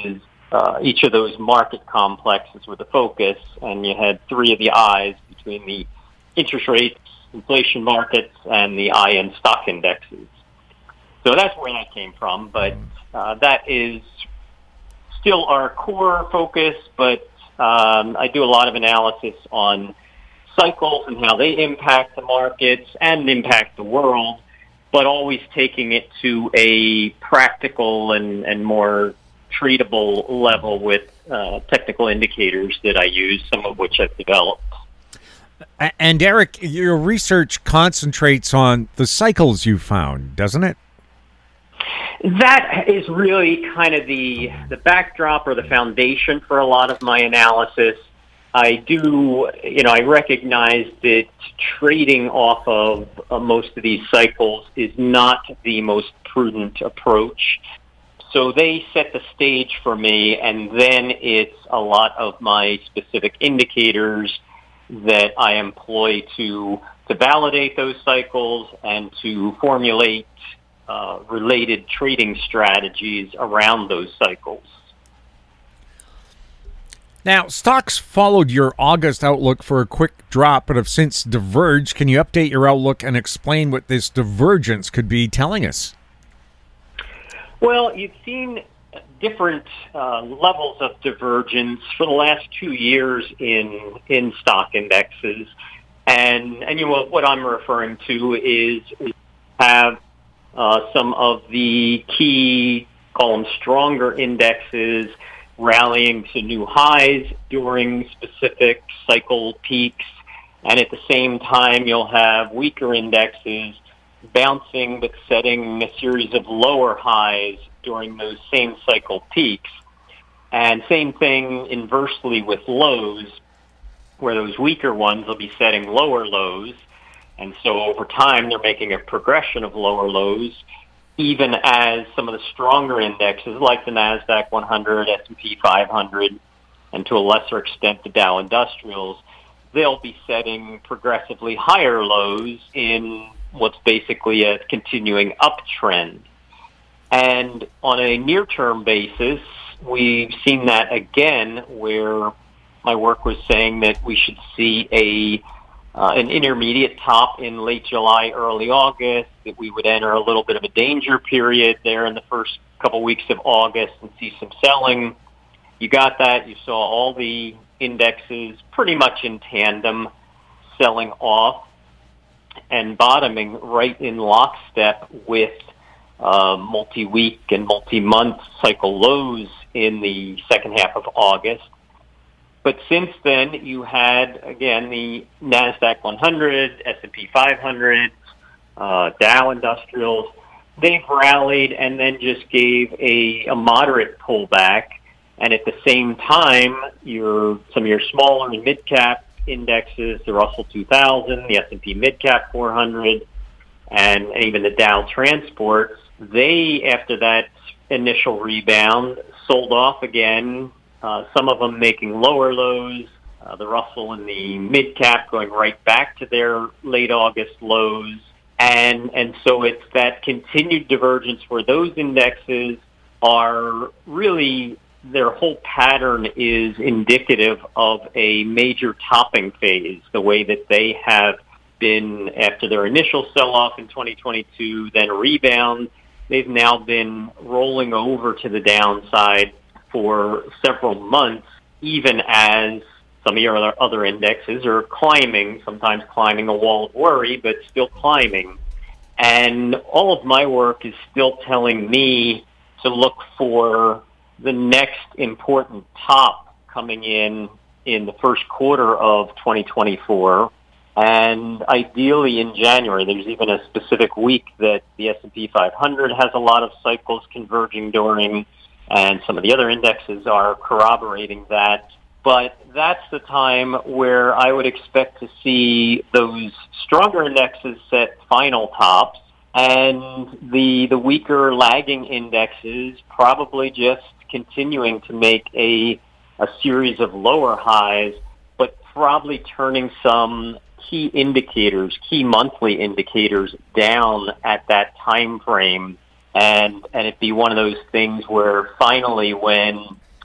uh, each of those market complexes were the focus, and you had three of the I's between the interest rates, inflation markets, and the I in stock indexes. So that's where that came from, but uh, that is still our core focus, but um, I do a lot of analysis on cycles and how they impact the markets and impact the world, but always taking it to a practical and, and more treatable level with uh, technical indicators that I use, some of which I've developed. And Eric, your research concentrates on the cycles you found, doesn't it? That is really kind of the the backdrop or the foundation for a lot of my analysis. I do, you know, I recognize that trading off of uh, most of these cycles is not the most prudent approach. So they set the stage for me, and then it's a lot of my specific indicators that I employ to to validate those cycles and to formulate uh, related trading strategies around those cycles. Now, stocks followed your August outlook for a quick drop, but have since diverged. Can you update your outlook and explain what this divergence could be telling us? Well, you've seen different uh, levels of divergence for the last two years in in stock indexes, and and you know what I'm referring to is, is have uh, some of the key, call them stronger indexes, rallying to new highs during specific cycle peaks, and at the same time you'll have weaker indexes bouncing but setting a series of lower highs during those same cycle peaks. And same thing inversely with lows, where those weaker ones will be setting lower lows, and so over time they're making a progression of lower lows, even as some of the stronger indexes like the NASDAQ one hundred, S and P five hundred, and to a lesser extent the Dow Industrials, they'll be setting progressively higher lows in what's basically a continuing uptrend. And on a near-term basis, we've seen that again, where my work was saying that we should see a uh, an intermediate top in late July, early August, that we would enter a little bit of a danger period there in the first couple weeks of August and see some selling. You got that. You saw all the indexes pretty much in tandem selling off and bottoming right in lockstep with uh, multi-week and multi-month cycle lows in the second half of August. But since then, you had, again, the NASDAQ one hundred, S and P five hundred, uh, Dow Industrials. They've rallied and then just gave a, a moderate pullback. And at the same time, your some of your smaller and mid-cap indexes, the Russell two thousand, the S and P Mid-Cap four hundred, and, and even the Dow Transports, they, after that initial rebound, sold off again, uh, some of them making lower lows, uh, the Russell and the Mid-Cap going right back to their late August lows. And, and so it's that continued divergence where those indexes are really, their whole pattern is indicative of a major topping phase, the way that they have been after their initial sell-off in twenty twenty-two, then rebound. They've now been rolling over to the downside for several months, even as some of your other indexes are climbing, sometimes climbing a wall of worry, but still climbing. And all of my work is still telling me to look for the next important top coming in in the first quarter of twenty twenty-four, and ideally in January. There's even a specific week that the S and P five hundred has a lot of cycles converging during, and some of the other indexes are corroborating that. But that's the time where I would expect to see those stronger indexes set final tops, and the the weaker lagging indexes probably just continuing to make a a series of lower highs, but probably turning some key indicators, key monthly indicators down at that time frame, and and it be one of those things where finally, when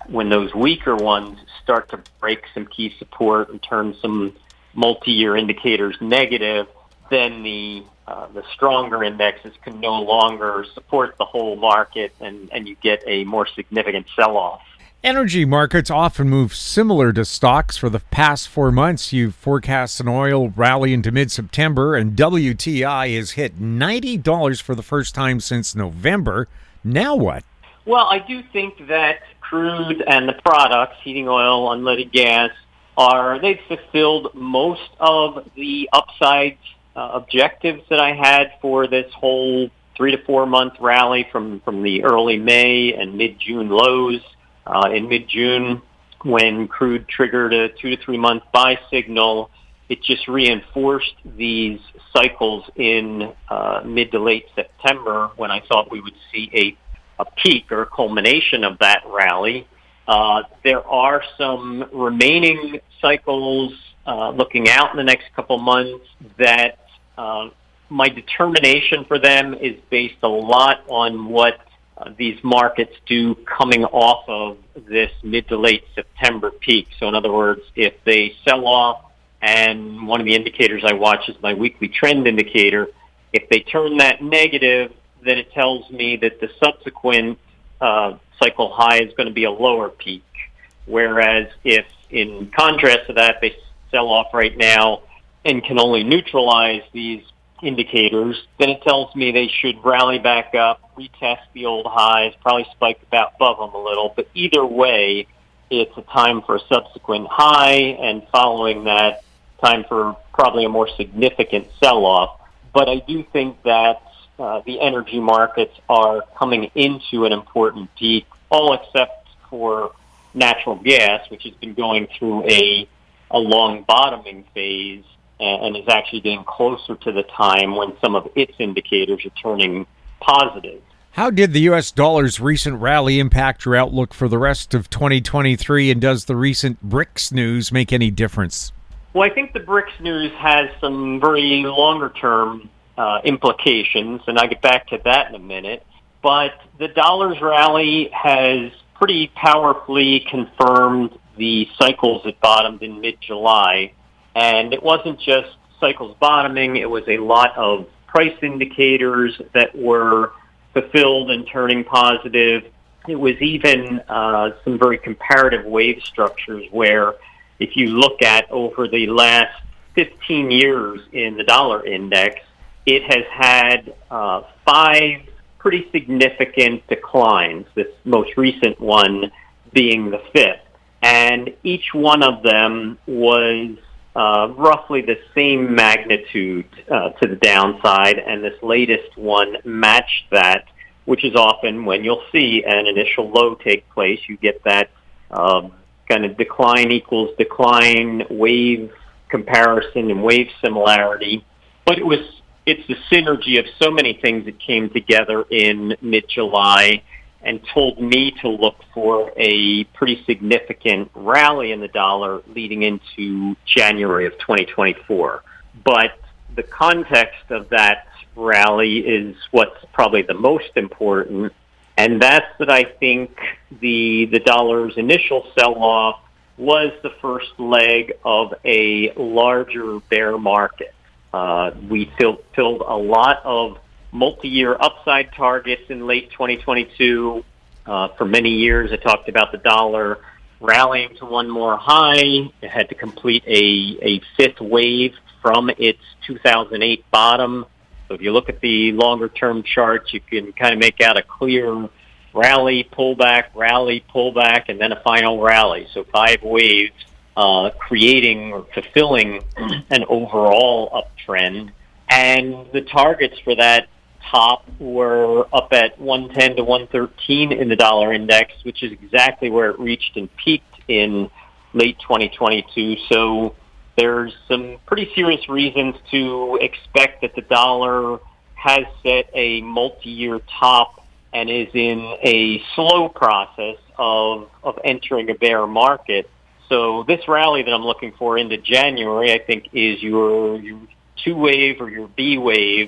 when those weaker ones start to break some key support and turn some multi-year indicators negative, then the uh, the stronger indexes can no longer support the whole market, and, and you get a more significant sell-off. Energy markets often move similar to stocks. For the past four months, you've forecast an oil rally into mid-September, and W T I has hit ninety dollars for the first time since November. Now what? Well, I do think that crude and the products, heating oil, unleaded gas, are they've fulfilled most of the upside uh, objectives that I had for this whole three to four month rally from, from the early May and mid-June lows. Uh, in mid-June, when crude triggered a two to three month buy signal, it just reinforced these cycles in uh, mid to late September, when I thought we would see a, a peak or a culmination of that rally. Uh, there are some remaining cycles uh, looking out in the next couple months that uh, my determination for them is based a lot on what uh, these markets do coming off of this mid to late September peak. So in other words, if they sell off, and one of the indicators I watch is my weekly trend indicator, if they turn that negative, then it tells me that the subsequent uh, cycle high is going to be a lower peak. Whereas if, in contrast to that, they sell off right now and can only neutralize these indicators, then it tells me they should rally back up, retest the old highs, probably spike about above them a little. But either way, it's a time for a subsequent high, and following that, time for probably a more significant sell-off. But I do think that uh, the energy markets are coming into an important peak, all except for natural gas, which has been going through a a long bottoming phase and is actually getting closer to the time when some of its indicators are turning positive. How did the U S dollar's recent rally impact your outlook for the rest of twenty twenty-three, and does the recent BRICS news make any difference? Well, I think the BRICS news has some very longer-term uh, implications, and I'll get back to that in a minute. But the dollar's rally has pretty powerfully confirmed the cycles that bottomed in mid-July. And it wasn't just cycles bottoming, it was a lot of price indicators that were fulfilled and turning positive. It was even uh, some very comparative wave structures where if you look at over the last fifteen years in the dollar index, it has had uh, five pretty significant declines, this most recent one being the fifth. And each one of them was uh, roughly the same magnitude uh, to the downside, and this latest one matched that, which is often when you'll see an initial low take place, you get that um, kind of decline equals decline wave comparison and wave similarity. But it was it's the synergy of so many things that came together in mid-July and told me to look for a pretty significant rally in the dollar leading into January of twenty twenty-four. But the context of that rally is what's probably the most important, and that's that I think the the dollar's initial sell-off was the first leg of a larger bear market. Uh, we filled, filled a lot of multi-year upside targets in late twenty twenty-two. Uh, for many years, I talked about the dollar rallying to one more high. It had to complete a, a fifth wave from its two thousand eight bottom. So if you look at the longer-term charts, you can kind of make out a clear rally, pullback, rally, pullback, and then a final rally. So five waves uh, creating or fulfilling an overall uptrend. And the targets for that top were up at one ten to one thirteen in the dollar index, which is exactly where it reached and peaked in late twenty twenty-two. So there's some pretty serious reasons to expect that the dollar has set a multi-year top and is in a slow process of of entering a bear market. So this rally that I'm looking for into January, I think, is your, your two wave or your B wave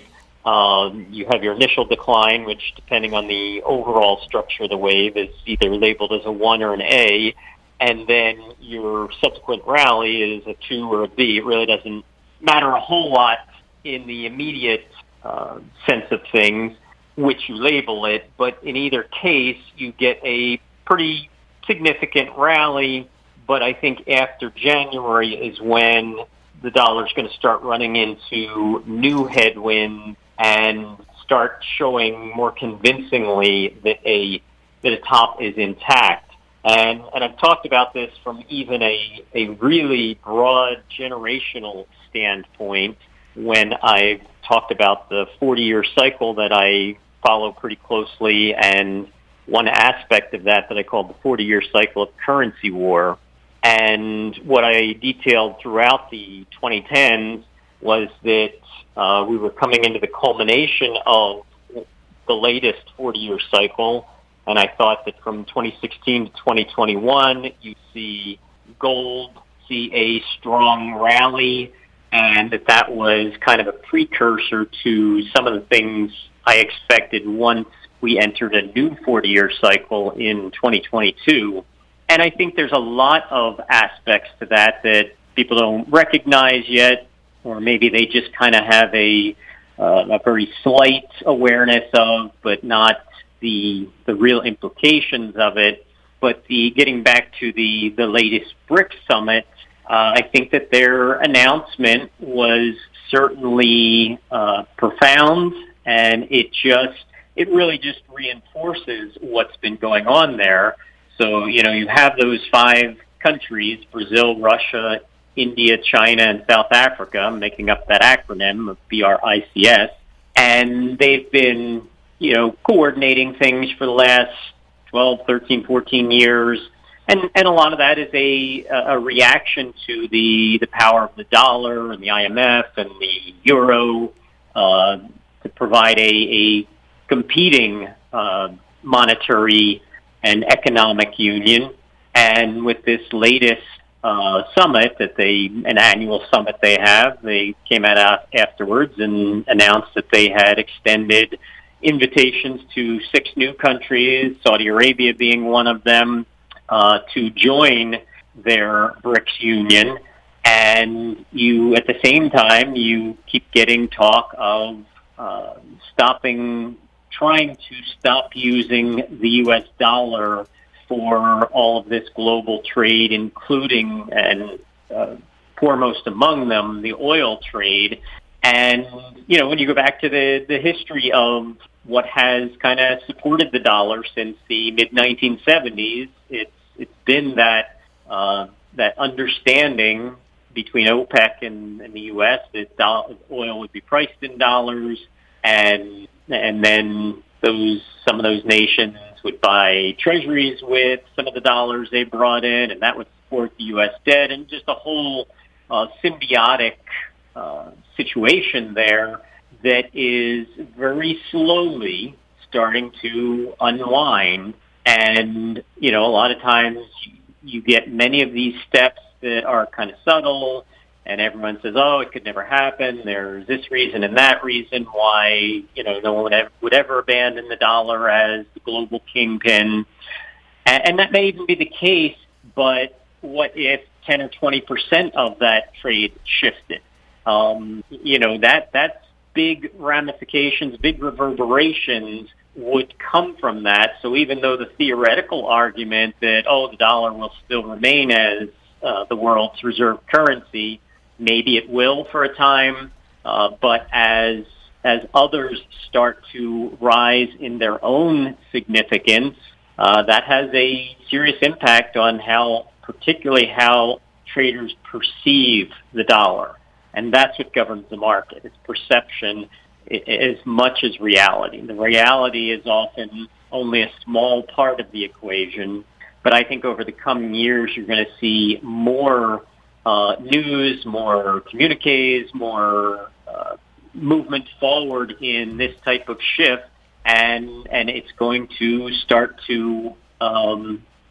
Um, you have your initial decline, which, depending on the overall structure of the wave, is either labeled as a one or an A, and then your subsequent rally is a two or a B. It really doesn't matter a whole lot in the immediate uh, sense of things, which you label it, but in either case, you get a pretty significant rally. But I think after January is when the dollar is going to start running into new headwinds and start showing more convincingly that a that a top is intact. And and I've talked about this from even a, a really broad generational standpoint when I've talked about the forty-year cycle that I follow pretty closely, and one aspect of that that I call the forty-year cycle of currency war. And what I detailed throughout the twenty tens was that uh, we were coming into the culmination of the latest forty-year cycle, and I thought that from twenty sixteen to twenty twenty-one, you see gold see a strong rally, and that that was kind of a precursor to some of the things I expected once we entered a new forty-year cycle in twenty twenty-two. And I think there's a lot of aspects to that that people don't recognize yet, or maybe they just kind of have a uh, a very slight awareness of, but not the the real implications of it. But the getting back to the, the latest BRICS summit, uh, I think that their announcement was certainly uh, profound, and it just it really just reinforces what's been going on there. So, you know, you have those five countries, Brazil, Russia, India, China, and South Africa, making up that acronym of B R I C S. And they've been, you know, coordinating things for the last twelve, thirteen, fourteen years. And and a lot of that is a a reaction to the, the power of the dollar and the I M F and the euro uh, to provide a, a competing uh, monetary and economic union. And with this latest uh, summit that they, an annual summit they have, they came out afterwards and announced that they had extended invitations to six new countries, Saudi Arabia being one of them, uh, to join their BRICS union. And you, at the same time, you keep getting talk of uh, stopping trying to stop using the U S dollar for all of this global trade, including, and uh, foremost among them, the oil trade. And, you know, when you go back to the, the history of what has kind of supported the dollar since the mid nineteen seventies, it's it's been that uh, that understanding between OPEC and, and the U S that do- oil would be priced in dollars, and and then those some of those nations would buy treasuries with some of the dollars they brought in, and that would support the U S debt, and just a whole uh, symbiotic uh, situation there that is very slowly starting to unwind. And, you know, a lot of times you get many of these steps that are kind of subtle, and everyone says, oh, it could never happen. There's this reason and that reason why, you know, no one would ever, would ever abandon the dollar as the global kingpin. And, and that may even be the case, but what if ten or twenty percent of that trade shifted? Um, you know, that that's big ramifications, big reverberations would come from that. So even though the theoretical argument that, oh, the dollar will still remain as uh, the world's reserve currency, maybe it will for a time, uh, but as as others start to rise in their own significance, uh, that has a serious impact on how, particularly how traders perceive the dollar. And that's what governs the market. It's perception as much as reality. The reality is often only a small part of the equation, but I think over the coming years you're going to see more uh, news, more communiques, more uh, movement forward in this type of shift, and and it's going to start to um,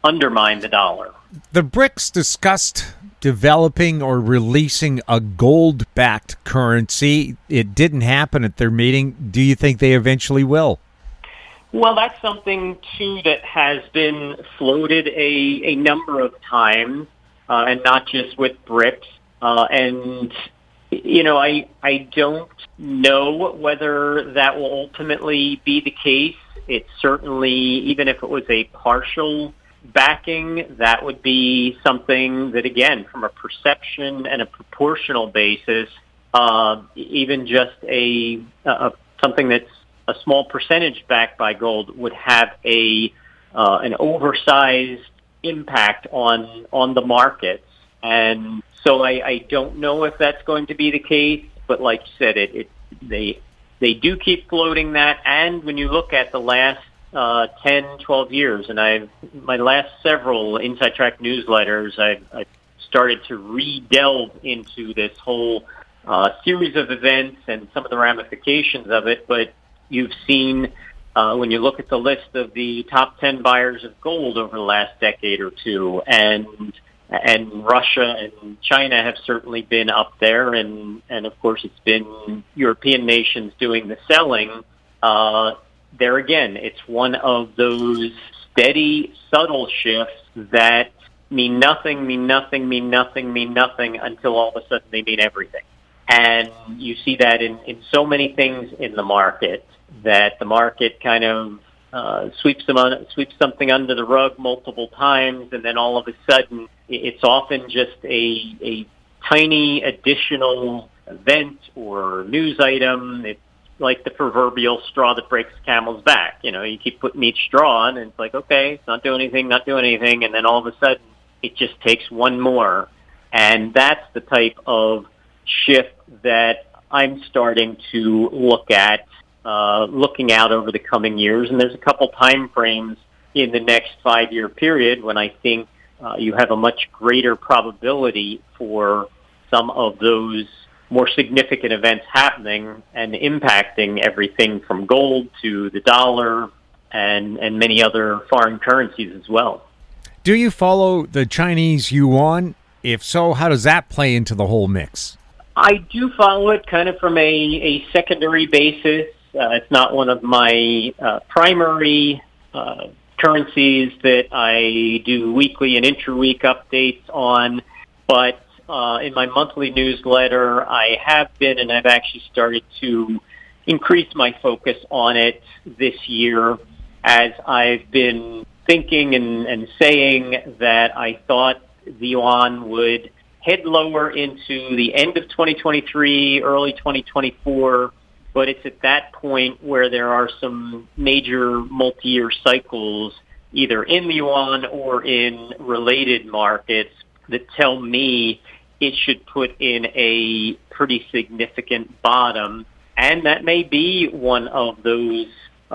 undermine the dollar. The BRICS discussed developing or releasing a gold-backed currency. It didn't happen at their meeting. Do you think they eventually will? Well, that's something, too, that has been floated a, a number of times, uh, and not just with BRICS. Uh, and, you know, I I don't know whether that will ultimately be the case. It certainly, even if it was a partial backing, that would be something that, again, from a perception and a proportional basis, uh, even just a, a something that's a small percentage backed by gold would have a uh, an oversized impact on on the markets. And so I, I don't know if that's going to be the case, but like you said, it, it they they do keep floating that. And when you look at the last uh, ten, twelve years, and I've my last several Inside Track newsletters, I've, I've started to re-delve into this whole uh, series of events and some of the ramifications of it. But you've seen, uh, when you look at the list of the top ten buyers of gold over the last decade or two, and and Russia and China have certainly been up there, and, and of course it's been European nations doing the selling. Uh, there again, it's one of those steady, subtle shifts that mean nothing, mean nothing, mean nothing, mean nothing, until all of a sudden they mean everything. And you see that in, in so many things in the market, that the market kind of uh, sweeps them on, sweeps something under the rug multiple times, and then all of a sudden it's often just a, a tiny additional event or news item. It's like the proverbial straw that breaks the camel's back. You know, you keep putting each straw on, and it's like, okay, it's not doing anything, not doing anything, and then all of a sudden it just takes one more. And that's the type of shift that I'm starting to look at, uh, looking out over the coming years. And there's a couple time frames in the next five-year period when I think uh, you have a much greater probability for some of those more significant events happening and impacting everything from gold to the dollar and, and many other foreign currencies as well. Do you follow the Chinese yuan? If so, how does that play into the whole mix? I do follow it kind of from a, a secondary basis. Uh, it's not one of my uh, primary uh, currencies that I do weekly and intra-week updates on, but uh, in my monthly newsletter, I have been, and I've actually started to increase my focus on it this year, as I've been thinking and, and saying that I thought the yuan would head lower into the end of twenty twenty-three, early twenty twenty-four, but it's at that point where there are some major multi-year cycles, either in the yuan or in related markets, that tell me it should put in a pretty significant bottom. And that may be one of those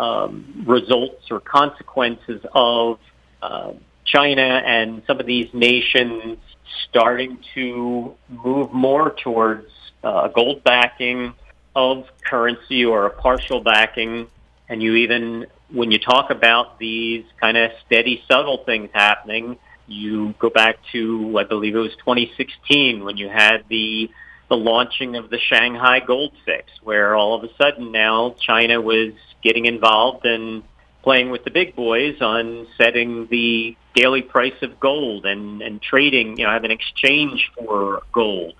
um, results or consequences of uh, China and some of these nations starting to move more towards uh, gold backing of currency or a partial backing. And you even, when you talk about these kind of steady, subtle things happening, you go back to, I believe it was twenty sixteen, when you had the the launching of the Shanghai Gold Fix, where all of a sudden now China was getting involved and playing with the big boys on setting the daily price of gold and, and trading, you know, have an exchange for gold.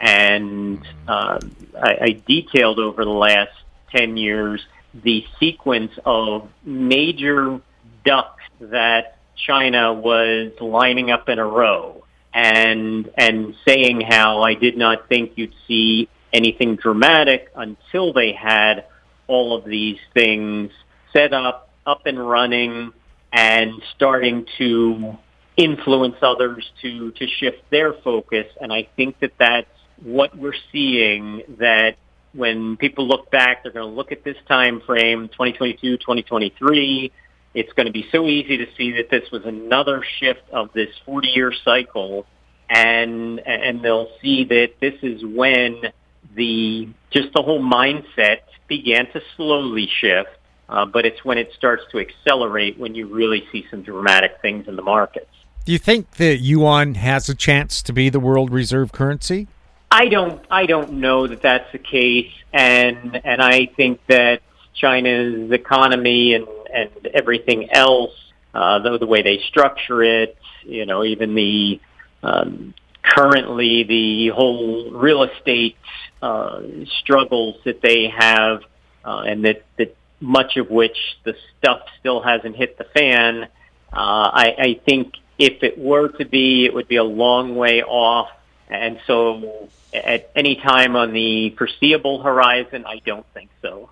And uh, I, I detailed over the last ten years the sequence of major ducks that China was lining up in a row, and and saying how I did not think you'd see anything dramatic until they had all of these things set up, up and running, and starting to influence others to, to shift their focus. And I think that that's what we're seeing, that when people look back, they're going to look at this time frame, twenty twenty-two, twenty twenty-three. It's going to be so easy to see that this was another shift of this forty-year cycle, and and they'll see that this is when the just the whole mindset began to slowly shift. uh, but it's when it starts to accelerate when you really see some dramatic things in the markets. Do you think the yuan has a chance to be the world reserve currency? I don't. I don't know that that's the case, and and I think that China's economy and and everything else, uh, though the way they structure it, you know, even the um, currently the whole real estate uh, struggles that they have, uh, and that that much of which the stuff still hasn't hit the fan. Uh, I, I think if it were to be, it would be a long way off. And so at any time on the foreseeable horizon, I don't think so.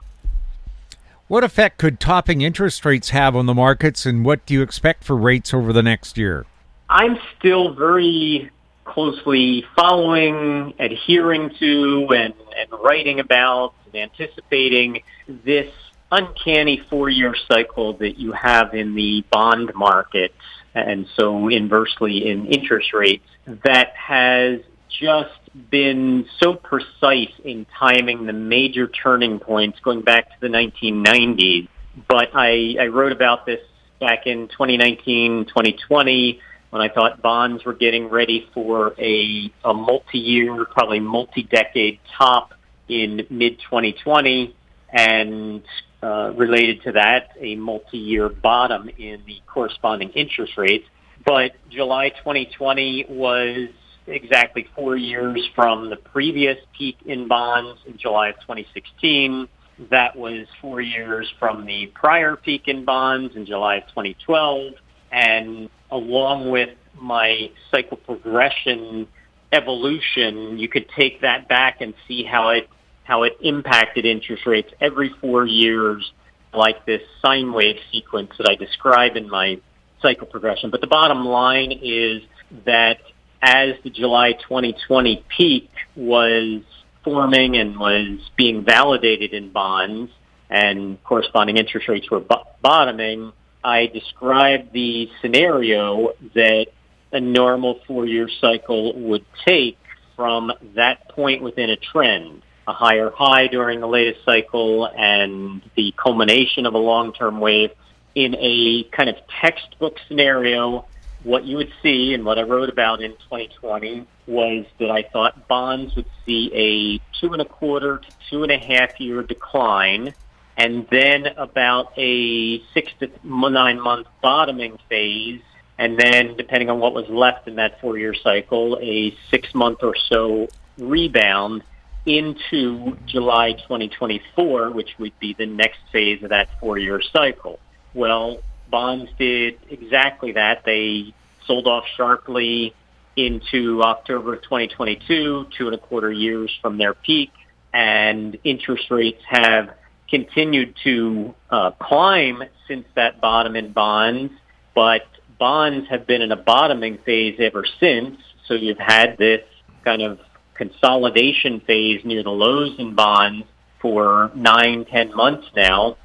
What effect could topping interest rates have on the markets, and what do you expect for rates over the next year? I'm still very closely following, adhering to, and, and writing about and anticipating this uncanny four-year cycle that you have in the bond market, and so inversely in interest rates, that has just been so precise in timing the major turning points going back to the nineteen nineties. But I, I wrote about this back in twenty nineteen, twenty twenty, when I thought bonds were getting ready for a, a multi-year, probably multi-decade top in mid twenty twenty, and uh, related to that, a multi-year bottom in the corresponding interest rates. But July twenty twenty was exactly four years from the previous peak in bonds in July of twenty sixteen. That was four years from the prior peak in bonds in July of twenty twelve. And along with my cycle progression evolution, you could take that back and see how it how it impacted interest rates every four years, like this sine wave sequence that I describe in my cycle progression. But the bottom line is that as the July twenty twenty peak was forming and was being validated in bonds and corresponding interest rates were bo- bottoming, I described the scenario that a normal four-year cycle would take from that point within a trend, a higher high during the latest cycle and the culmination of a long-term wave. In a kind of textbook scenario, what you would see and what I wrote about in twenty twenty was that I thought bonds would see a two and a quarter to two and a half year decline, and then about a six to nine month bottoming phase, and then depending on what was left in that four year cycle, a six month or so rebound into July twenty twenty-four, which would be the next phase of that four year cycle. Well, bonds did exactly that. They sold off sharply into October of twenty twenty-two, two and a quarter years from their peak, and interest rates have continued to uh, climb since that bottom in bonds, but bonds have been in a bottoming phase ever since. So you've had this kind of consolidation phase near the lows in bonds for nine, ten months now.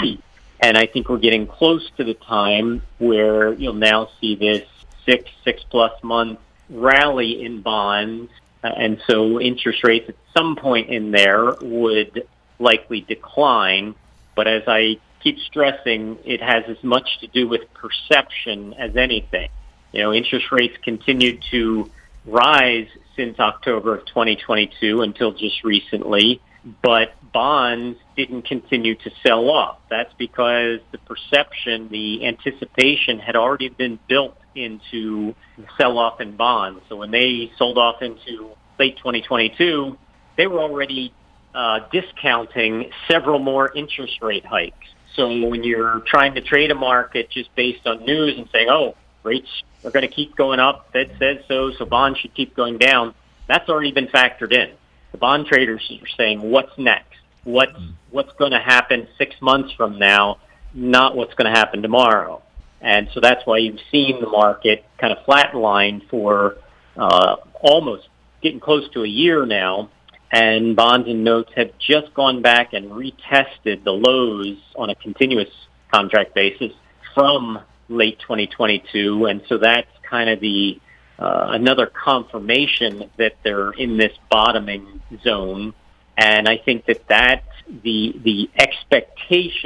And I think we're getting close to the time where you'll now see this six, six-plus month rally in bonds. Uh, and so interest rates at some point in there would likely decline. But as I keep stressing, it has as much to do with perception as anything. You know, interest rates continued to rise since October of twenty twenty-two until just recently, but bonds didn't continue to sell off. That's because the perception, the anticipation had already been built into the sell-off in bonds. So when they sold off into late twenty twenty-two, they were already uh, discounting several more interest rate hikes. So when you're trying to trade a market just based on news and saying, oh, rates are going to keep going up, Fed says so, so bonds should keep going down, that's already been factored in. The bond traders are saying, what's next? What's, what's going to happen six months from now, not what's going to happen tomorrow. And so that's why you've seen the market kind of flatline for uh, almost getting close to a year now, and bonds and notes have just gone back and retested the lows on a continuous contract basis from late twenty twenty-two, and so that's kind of the uh, another confirmation that they're in this bottoming zone. And I think that that the the expectation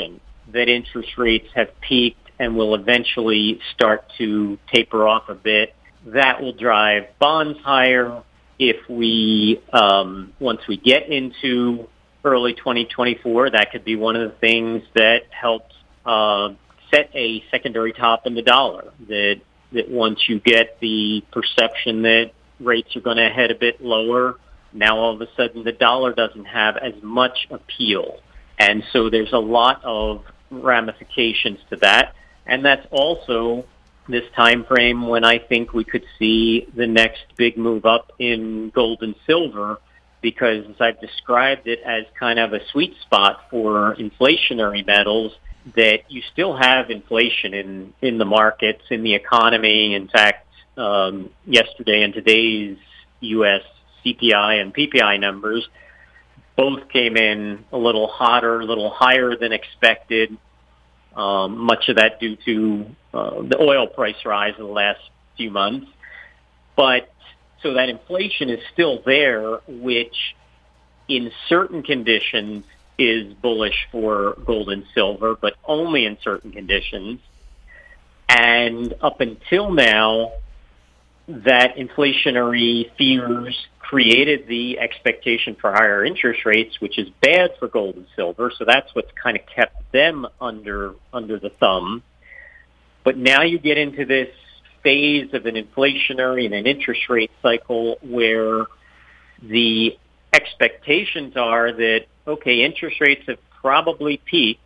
that interest rates have peaked and will eventually start to taper off a bit. That will drive bonds higher. If we, um, once we get into early twenty twenty-four, that could be one of the things that helps uh, set a secondary top in the dollar. That that once you get the perception that rates are going to head a bit lower, now all of a sudden the dollar doesn't have as much appeal. And so there's a lot of ramifications to that. And that's also this time frame when I think we could see the next big move up in gold and silver, because as I've described it as kind of a sweet spot for inflationary metals, that you still have inflation in, in the markets, in the economy. In fact, um, yesterday and today's U S C P I and P P I numbers both came in a little hotter, a little higher than expected. Um, much of that due to uh, the oil price rise in the last few months. But so that inflation is still there, which in certain conditions is bullish for gold and silver, but only in certain conditions. And up until now, that inflationary fears created the expectation for higher interest rates, which is bad for gold and silver. So that's what's kind of kept them under under the thumb. But now you get into this phase of an inflationary and an interest rate cycle where the expectations are that, okay, interest rates have probably peaked.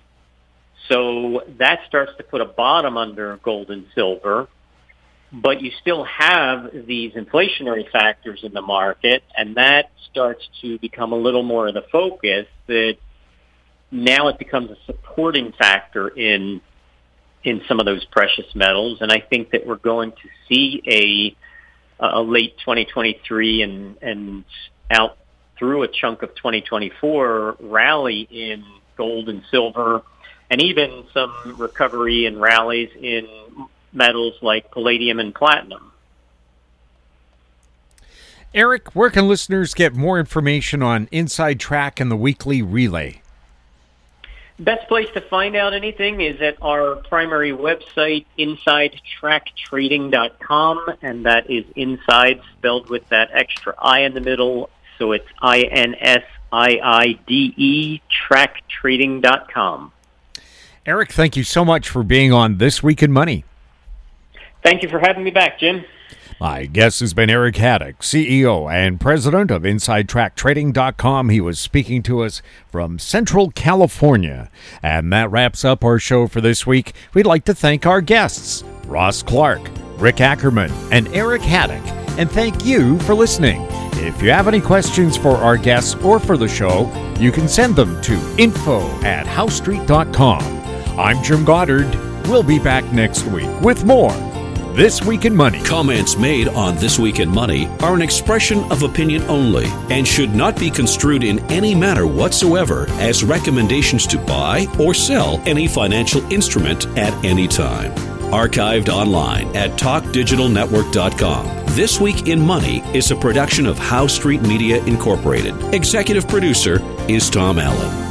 So that starts to put a bottom under gold and silver. But you still have these inflationary factors in the market, and that starts to become a little more of the focus, that now it becomes a supporting factor in in some of those precious metals. And I think that we're going to see a, a late twenty twenty-three and, and out through a chunk of twenty twenty-four rally in gold and silver, and even some recovery and rallies in metals like palladium and platinum. Eric, where can listeners get more information on Inside Track and the Weekly Relay? Best place to find out anything is at our primary website, inside track trading dot com, and that is inside spelled with that extra I in the middle, so it's I N S I I D E, track trading dot com. Eric, thank you so much for being on This Week in Money. Thank you for having me back, Jim. My guest has been Eric Haddock, C E O and president of inside track trading dot com. He was speaking to us from Central California. And that wraps up our show for this week. We'd like to thank our guests, Ross Clark, Rick Ackerman, and Eric Haddock. And thank you for listening. If you have any questions for our guests or for the show, you can send them to info at house street dot com. I'm Jim Goddard. We'll be back next week with more This Week in Money. Comments made on This Week in Money are an expression of opinion only and should not be construed in any manner whatsoever as recommendations to buy or sell any financial instrument at any time. Archived online at talk digital network dot com. This Week in Money is a production of House Street Media Incorporated. Executive producer is Tom Allen.